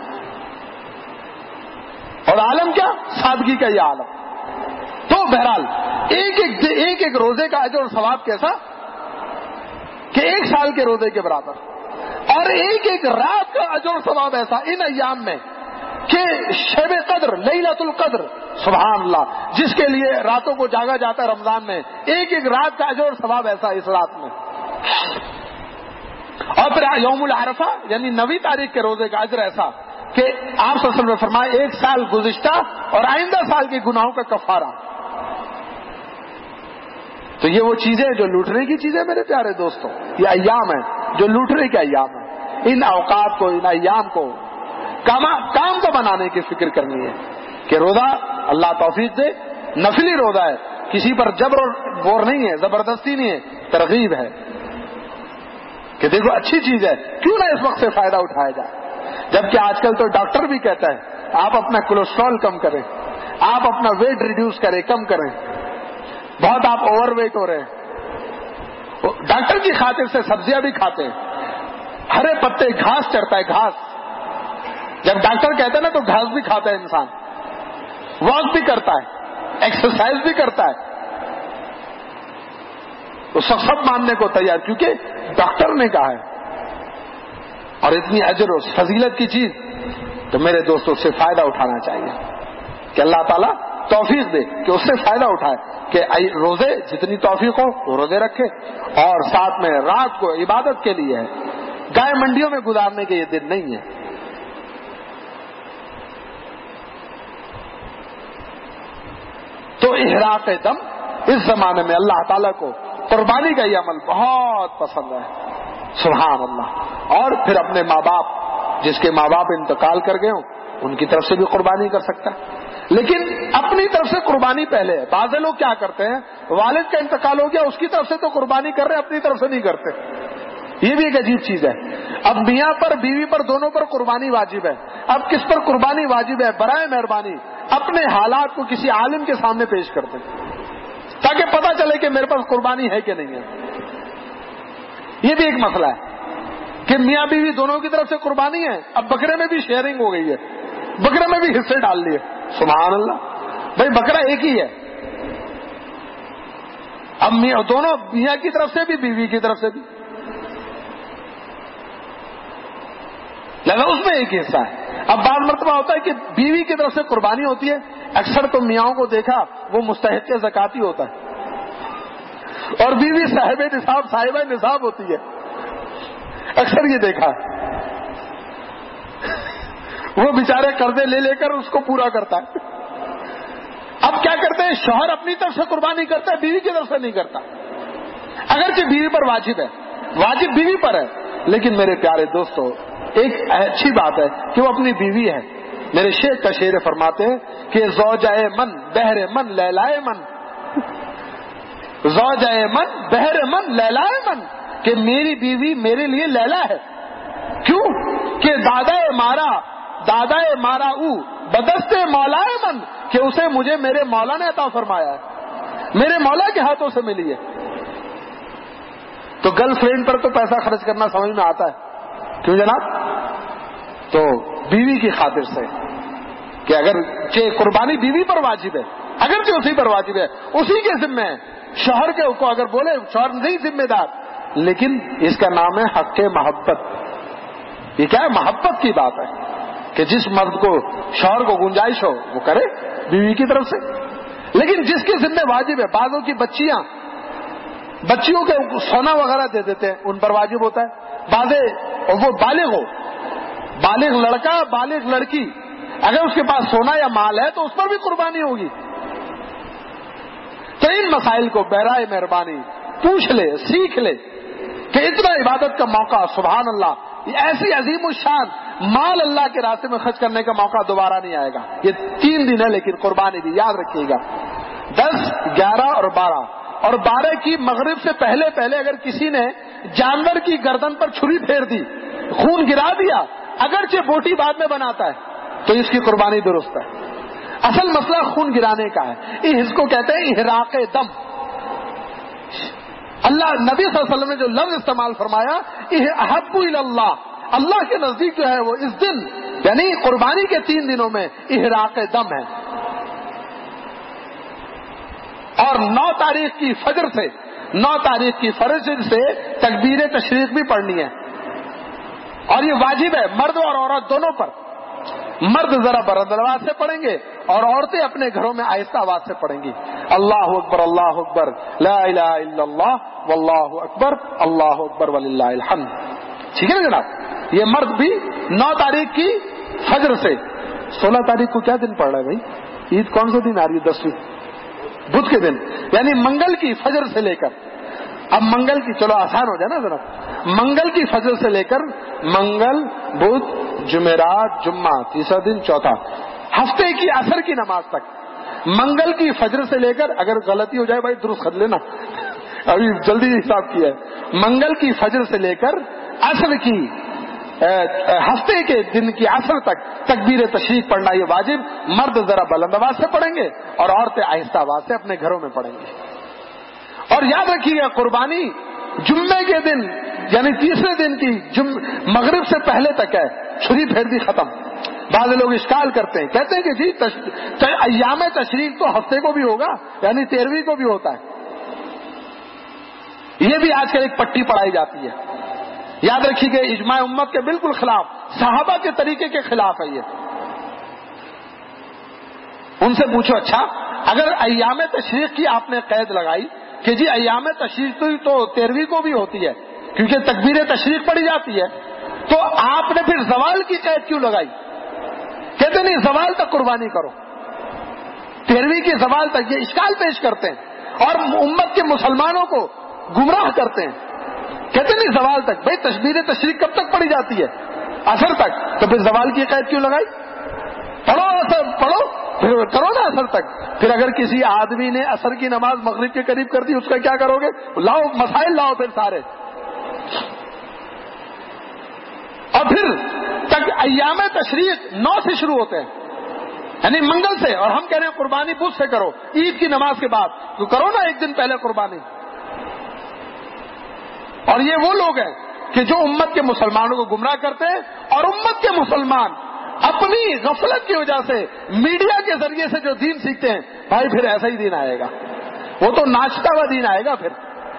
اور عالم کیا, سادگی کا یہ عالم. تو بہرحال ایک روزے کا اجر اور ثواب کیسا کہ 1 سال کے روزے کے برابر, اور ایک رات کا اجر اور ثواب ایسا ان ایام میں کہ شب قدر, لیلۃ القدر, سبحان اللہ, جس کے لیے راتوں کو جاگا جاتا ہے رمضان میں, ایک رات کا اجر اور ثواب ایسا اس رات میں. اور پھر یوم العرفہ یعنی 9 تاریخ کے روزے کا اجر ایسا کہ آپ صلی اللہ علیہ وسلم نے فرمایا 1 سال گزشتہ اور آئندہ سال کے گناہوں کا کفارہ. تو یہ وہ چیزیں جو لوٹنے کی چیزیں میرے پیارے دوستوں, یہ ایام ہیں جو لوٹنے کے ایام ہیں. ان اوقات کو, ان ایام کو کام کا بنانے کی فکر کرنی ہے کہ روزہ اللہ توفیق دے, نفلی روزہ ہے, کسی پر جبر اور بور نہیں ہے, زبردستی نہیں ہے, ترغیب ہے کہ دیکھو اچھی چیز ہے, کیوں نہ اس وقت سے فائدہ اٹھایا جائے. جبکہ آج کل تو ڈاکٹر بھی کہتا ہے آپ اپنا کولیسٹرول کم کریں, آپ اپنا ویٹ ریڈیوس کریں, کم کریں, بہت آپ اوور ویٹ ہو رہے ہیں. ڈاکٹر کی خاطر سے سبزیاں بھی کھاتے ہیں, ہرے پتے, گھاس چڑھتا ہے, گھاس. جب ڈاکٹر کہتا ہے نا تو گھاس بھی کھاتا ہے انسان, واک بھی کرتا ہے, ایکسرسائز بھی کرتا ہے, تو سب ماننے کو تیار, کیونکہ ڈاکٹر نے کہا ہے. اور اتنی اجر و فضیلت کی چیز, تو میرے دوستوں سے فائدہ اٹھانا چاہیے کہ اللہ تعالیٰ توفیق دے کہ اس سے فائدہ اٹھائے, کہ روزے جتنی توفیق ہو وہ روزے رکھے, اور ساتھ میں رات کو عبادت کے لیے ہے, گائے منڈیوں میں گزارنے کے یہ دن نہیں ہے. تو احراق دم اس زمانے میں اللہ تعالیٰ کو قربانی کا یہ عمل بہت پسند ہے, سبحان اللہ. اور پھر اپنے ماں باپ, جس کے ماں باپ انتقال کر گئے ہوں, ان کی طرف سے بھی قربانی کر سکتا ہے, لیکن اپنی طرف سے قربانی پہلے ہے. بعض لوگ کیا کرتے ہیں, والد کا انتقال ہو گیا اس کی طرف سے تو قربانی کر رہے ہیں, اپنی طرف سے نہیں کرتے. یہ بھی ایک عجیب چیز ہے. اب میاں پر بیوی پر دونوں پر قربانی واجب ہے. اب کس پر قربانی واجب ہے؟ برائے مہربانی اپنے حالات کو کسی عالم کے سامنے پیش کرتے تاکہ پتہ چلے کہ میرے پاس قربانی ہے کہ نہیں ہے. یہ بھی ایک مسئلہ ہے کہ میاں بیوی دونوں کی طرف سے قربانی ہے. اب بکرے میں بھی شیئرنگ ہو گئی ہے, بکرے میں بھی حصے ڈال لیے. سبحان اللہ, بھائی بکرا ایک ہی ہے, اب دونوں میاں کی طرف سے بھی بیوی کی طرف سے بھی، لگا اس میں ایک حصہ ہے۔ اب بعض مرتبہ ہوتا ہے کہ بیوی کی طرف سے قربانی ہوتی ہے، اکثر تو میاں کو دیکھا وہ مستحق زکاتی ہوتا ہے اور بیوی صاحبہ نصاب ہوتی ہے، اکثر یہ دیکھا، وہ بیچارے قرضے لے لے کر اس کو پورا کرتا ہے۔ اب کیا کرتے ہیں، شوہر اپنی طرف سے قربانی کرتا ہے، بیوی کی طرف سے نہیں کرتا، اگرچہ بیوی پر واجب ہے، واجب بیوی پر ہے، لیکن میرے پیارے دوستو ایک اچھی بات ہے کہ وہ اپنی بیوی ہے۔ میرے شیخ کا شعر فرماتے ہیں کہ زوجہ من بہر من لیلائے من، زوجہ من بہر من لیلائے من، کہ میری بیوی میرے لیے لیلا ہے۔ کیوں کہ دادائے مارا او بدستے مولائے من، کہ اسے مجھے میرے مولا نے عطا فرمایا ہے، میرے مولا کے ہاتھوں سے ملی ہے۔ تو گرل فرینڈ پر تو پیسہ خرچ کرنا سمجھ میں آتا ہے، کیوں جناب؟ تو بیوی کی خاطر سے کہ اگر قربانی بیوی پر واجب ہے، اگرچہ اسی پر واجب ہے، اسی کے ذمہ ہے، شوہر کے کو اگر بولے شوہر نہیں ذمہ دار، لیکن اس کا نام ہے حق محبت۔ یہ کیا ہے؟ محبت کی بات ہے کہ جس مرد کو شوہر کو گنجائش ہو وہ کرے بیوی کی طرف سے، لیکن جس کے ذمہ واجب ہے، بعضوں کی بچیوں کے سونا وغیرہ دے دیتے ہیں، ان پر واجب ہوتا ہے، وہ بالغ لڑکا بالغ لڑکی اگر اس کے پاس سونا یا مال ہے تو اس پر بھی قربانی ہوگی۔ تو ان مسائل کو برائے مہربانی پوچھ لے، سیکھ لے کہ اتنا عبادت کا موقع، سبحان اللہ، یہ ایسی عظیم الشان مال اللہ کے راستے میں خرچ کرنے کا موقع دوبارہ نہیں آئے گا۔ یہ 3 دن ہے، لیکن قربانی بھی یاد رکھیے گا، 10، 11 اور 12۔ اور 12 کی مغرب سے پہلے اگر کسی نے جانور کی گردن پر چھری پھیر دی، خون گرا دیا، اگرچہ بوٹی بعد میں بناتا ہے تو اس کی قربانی درست ہے۔ اصل مسئلہ خون گرانے کا ہے، اس کو کہتے ہیں احراق دم۔ اللہ نبی صلی اللہ علیہ وسلم نے جو لفظ استعمال فرمایا، احب اللہ، اللہ کے نزدیک جو ہے وہ اس دن یعنی قربانی کے 3 دنوں میں احراق دم ہے۔ اور 9 تاریخ کی فجر سے تکبیر تشریق بھی پڑھنی ہے، اور یہ واجب ہے مرد اور عورت دونوں پر۔ مرد ذرا بلند آواز سے پڑھیں گے اور عورتیں اپنے گھروں میں آہستہ آواز سے پڑھیں گی، اللہ اکبر اللہ اکبر لا الہ الا اللہ واللہ اکبر اللہ اکبر وللہ الحمد۔ ٹھیک ہے نا جناب؟ یہ مرد بھی 9 تاریخ کی فجر سے 16 تاریخ کو کیا دن پڑ رہا ہے بھائی؟ عید کون سا دن آ رہی ہے؟ 10ویں بدھ کے دن، یعنی منگل کی فجر سے لے کر، اب منگل کی چلو آسان ہو جائے نا ذرا، منگل کی فجر سے لے کر منگل بدھ جمعرات جمعہ، تیسرا دن چوتھا، ہفتے کی عصر کی نماز تک، منگل کی فجر سے لے کر، اگر غلطی ہو جائے بھائی درست کر لینا، ابھی جلدی حساب کیا ہے، منگل کی فجر سے لے کر عصر کی ہفتے کے دن کی عصر تک تکبیر تشریق پڑھنا یہ واجب، مرد ذرا بلند آواز سے پڑھیں گے اور عورتیں آہستہ آواز سے اپنے گھروں میں پڑھیں گے۔ اور یاد رکھیے گا قربانی جمعے کے دن یعنی تیسرے دن کی مغرب سے پہلے تک ہے، چھری پھیر دی ختم۔ بعض لوگ اشکال کرتے ہیں، کہتے ہیں کہ جی ایام تشریق تو ہفتے کو بھی ہوگا، یعنی 13ویں کو بھی ہوتا ہے۔ یہ بھی آج کل ایک پٹی پڑھائی جاتی ہے، یاد رکھیے کہ اجماع امت کے بالکل خلاف، صحابہ کے طریقے کے خلاف ہے یہ۔ ان سے پوچھو اچھا اگر ایام تشریق کی آپ نے قید لگائی کہ جی ایام تشریق تو 13ویں کو بھی ہوتی ہے کیونکہ تکبیر تشریق پڑھی جاتی ہے، تو آپ نے پھر زوال کی قید کیوں لگائی؟ کہتے نہیں زوال تک قربانی کرو، 13ویں کی زوال تک، یہ اشکال پیش کرتے ہیں اور امت کے مسلمانوں کو گمراہ کرتے ہیں، کہتے نہیں زوال تک۔ بھائی تکبیر تشریق کب تک پڑھی جاتی ہے؟ عصر تک، تو پھر زوال کی قید کیوں لگائی؟ پڑھو پھر کرو نا عصر تک۔ پھر اگر کسی آدمی نے عصر کی نماز مغرب کے قریب کر دی اس کا کیا کرو گے؟ لاؤ مسائل لاؤ پھر سارے، اور پھر تک ایام تشریق 9 سے شروع ہوتے ہیں یعنی منگل سے، اور ہم کہہ رہے ہیں قربانی بدھ سے کرو، عید کی نماز کے بعد، تو کرو نا ایک دن پہلے قربانی۔ اور یہ وہ لوگ ہیں کہ جو امت کے مسلمانوں کو گمراہ کرتے ہیں، اور امت کے مسلمان اپنی غفلت کی وجہ سے میڈیا کے ذریعے سے جو دین سیکھتے ہیں، بھائی پھر ایسا ہی دین آئے گا۔ وہ تو ناچتا ہوا دین آئے گا پھر.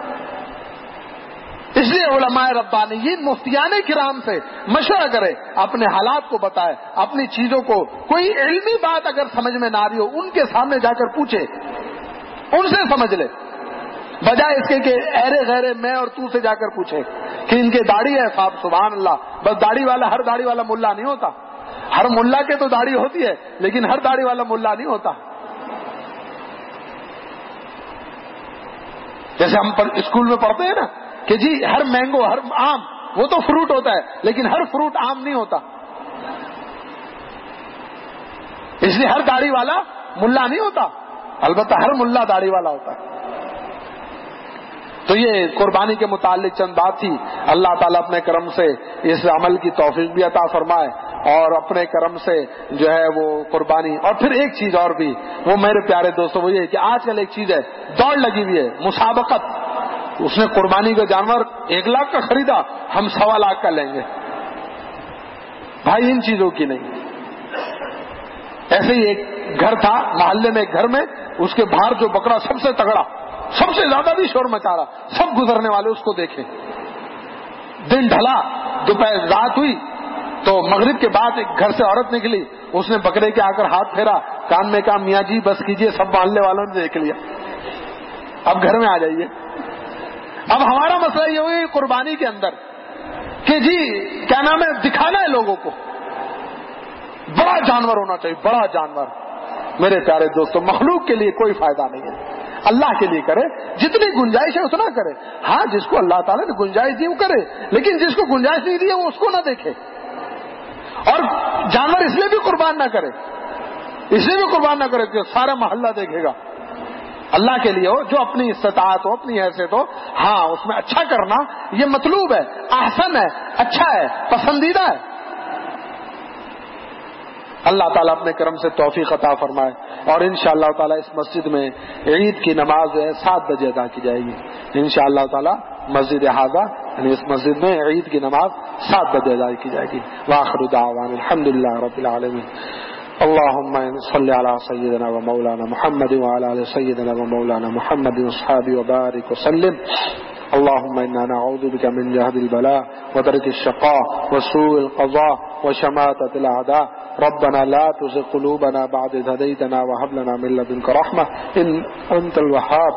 اس لیے علماء ربانیین مفتیان کرام سے مشورہ کرے، اپنے حالات کو بتائے، اپنی چیزوں کو، کوئی علمی بات اگر سمجھ میں نہ آ رہی ہو ان کے سامنے جا کر پوچھے، ان سے سمجھ لے، بجائے اس کے کہ ایرے غیرے میں اور تو سے جا کر پوچھے کہ ان کے داڑھی ہے صاحب، سبحان اللہ. بس داڑھی والا ہر داڑھی والا ملا نہیں ہوتا. ہر ملا کے تو داڑھی ہوتی ہے لیکن ہر داڑھی والا ملا نہیں ہوتا. جیسے ہم اسکول میں پڑھتے ہیں نا کہ جی ہر مینگو، ہر آم، وہ تو فروٹ ہوتا ہے لیکن ہر فروٹ آم نہیں ہوتا. اس لیے ہر داڑھی والا ملا نہیں ہوتا، البتہ ہر ملا داڑھی والا ہوتا ہے. تو یہ قربانی کے متعلق چند بات تھی. اللہ تعالیٰ اپنے کرم سے اس عمل کی توفیق بھی عطا فرمائے اور اپنے کرم سے جو ہے وہ قربانی. اور پھر ایک چیز اور بھی وہ میرے پیارے دوستوں، وہ یہ کہ آج کل ایک چیز ہے، دوڑ لگی ہوئی ہے، مسابقت. اس نے قربانی کا جانور 1 لاکھ کا خریدا، ہم 1.25 لاکھ کا لیں گے. بھائی ان چیزوں کی نہیں. ایسے ہی ایک گھر تھا محلے میں، ایک گھر میں اس کے باہر جو بکرا سب سے تگڑا، سب سے زیادہ بھی شور مچا رہا، سب گزرنے والے اس کو دیکھیں. دن ڈھلا، دوپہر رات ہوئی تو مغرب کے بعد ایک گھر سے عورت نکلی، اس نے بکرے کے آ کر ہاتھ پھیرا، کان میں کہا میاں جی بس کیجئے، سب محلے والوں نے دیکھ لیا، اب گھر میں آ جائیے. اب ہمارا مسئلہ یہ ہوئی قربانی کے اندر کہ جی کیا نام ہے، دکھانا ہے لوگوں کو، بڑا جانور ہونا چاہیے، بڑا جانور. میرے پیارے دوستوں، مخلوق کے لیے کوئی فائدہ نہیں ہے. اللہ کے لیے کرے، جتنی گنجائش ہے اتنا کرے. ہاں جس کو اللہ تعالیٰ نے گنجائش دی وہ کرے، لیکن جس کو گنجائش نہیں دی ہے وہ اس کو نہ دیکھے. اور جانور اس لیے بھی قربان نہ کرے، اس لیے بھی قربان نہ کرے کہ سارا محلہ دیکھے گا. اللہ کے لیے ہو، جو اپنی استطاعت ہو، اپنی حیثیت ہو. ہاں اس میں اچھا کرنا یہ مطلوب ہے، احسن ہے، اچھا ہے، پسندیدہ ہے. اللہ تعالیٰ اپنے کرم سے توفیق عطا فرمائے. اور انشاءاللہ تعالیٰ اس مسجد میں عید کی نماز 7 بجے ادا کی جائے گی انشاءاللہ تعالیٰ. مسجد حاضہ یعنی اس مسجد میں عید کی نماز 7 بجے ادا کی جائے گی. وآخر دعوانا الحمدللہ رب العالمین. اللهم صل على سيدنا ومولانا محمد وعلى آل سيدنا ومولانا محمد واصحابه وبارك وسلم. اللهم إنا نعوذ بك من جهد البلاء ودرك الشقاء وسوء القضاء وشماتة الأعداء. ربنا لا تزغ قلوبنا بعد إذ هديتنا وهب لنا من لدنك رحمة إنك أنت الوهاب.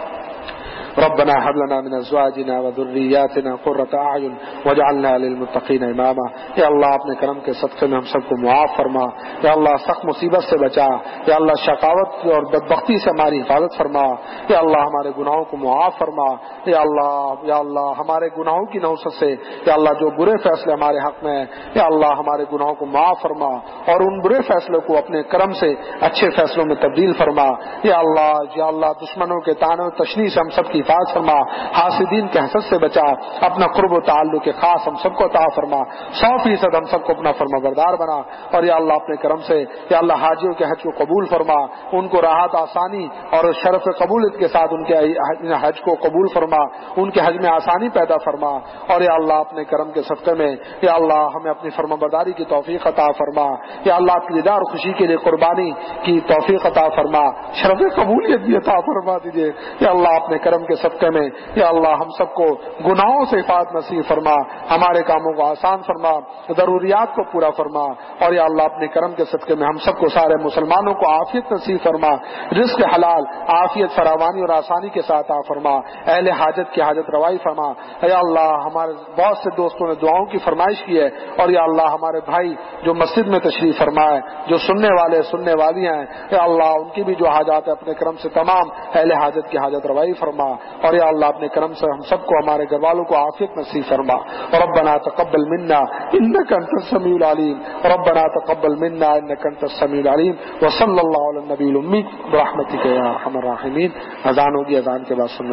ربنا هب لنا من ازواجنا وذرياتنا قرة اعین واجعلنا للمتقین اماما. یا اللہ اپنے کرم کے صدقے میں ہم سب کو معاف فرما. یا اللہ سخت مصیبت سے بچا. یا اللہ شقاوت اور بدبختی سے ہماری حفاظت فرما. یا اللہ ہمارے گناہوں کو معاف فرما. یا اللہ ہمارے گناہوں کی نوسط سے یا اللہ جو برے فیصلے ہمارے حق میں ہیں یا اللہ ہمارے گناہوں کو معاف فرما اور ان برے فیصلوں کو اپنے کرم سے اچھے فیصلوں میں تبدیل فرما. یا اللہ دشمنوں کے طعن و تشنیع سے ہم سب کی حفاظت فرما. حاسدین کے حسد سے بچا. اپنا قرب و تعلق خاص ہم سب کو عطا فرما. 100% ہم سب کو اپنا فرما بردار بنا. اور یا اللہ اپنے کرم سے یا اللہ حاجیوں کے حج کو قبول فرما. ان کو راحت آسانی اور شرف قبولیت کے ساتھ ان کے حج کو قبول فرما. ان کے حج میں آسانی پیدا فرما. اور یا اللہ اپنے کرم کے صدقے میں یا اللہ ہمیں اپنی فرما برداری کی توفیق عطا فرما. یا اللہ اپنی دیدار اور خوشی کے لیے قربانی کی توفیق عطا فرما. شرف قبولیت بھی عطا فرما دیجیے. یا اللہ اپنے کرم کے صدقے میں یا اللہ ہم سب کو گناہوں سے حفاظت نصیب فرما. ہمارے کاموں کو آسان فرما. ضروریات کو پورا فرما. اور یا اللہ اپنے کرم کے صدقے میں ہم سب کو سارے مسلمانوں کو عافیت نصیب فرما. رزق حلال عافیت فراوانی اور آسانی کے ساتھ عطا فرما. اہل حاجت کی حاجت روائی فرما. یا اللہ ہمارے بہت سے دوستوں نے دعاؤں کی فرمائش کی ہے. اور یا اللہ ہمارے بھائی جو مسجد میں تشریف فرما ہے جو سننے والے سننے والیاں ہیں یا اللہ ان کی بھی جو حاجات ہے اپنے کرم سے تمام اہل حاجت کی حاجت روائی فرما. اور یا اللہ اپنے کرم سے ہم سب کو ہمارے گھر والوں کو عافیت نصیب فرما. ربنا تقبل منا انك انت السميع العليم. ربنا تقبل منا انك انت السميع العليم. وصلى الله على النبي الامي برحمتك يا ارحم الراحمين. اذان ہوگی، اذان کے بعد سننا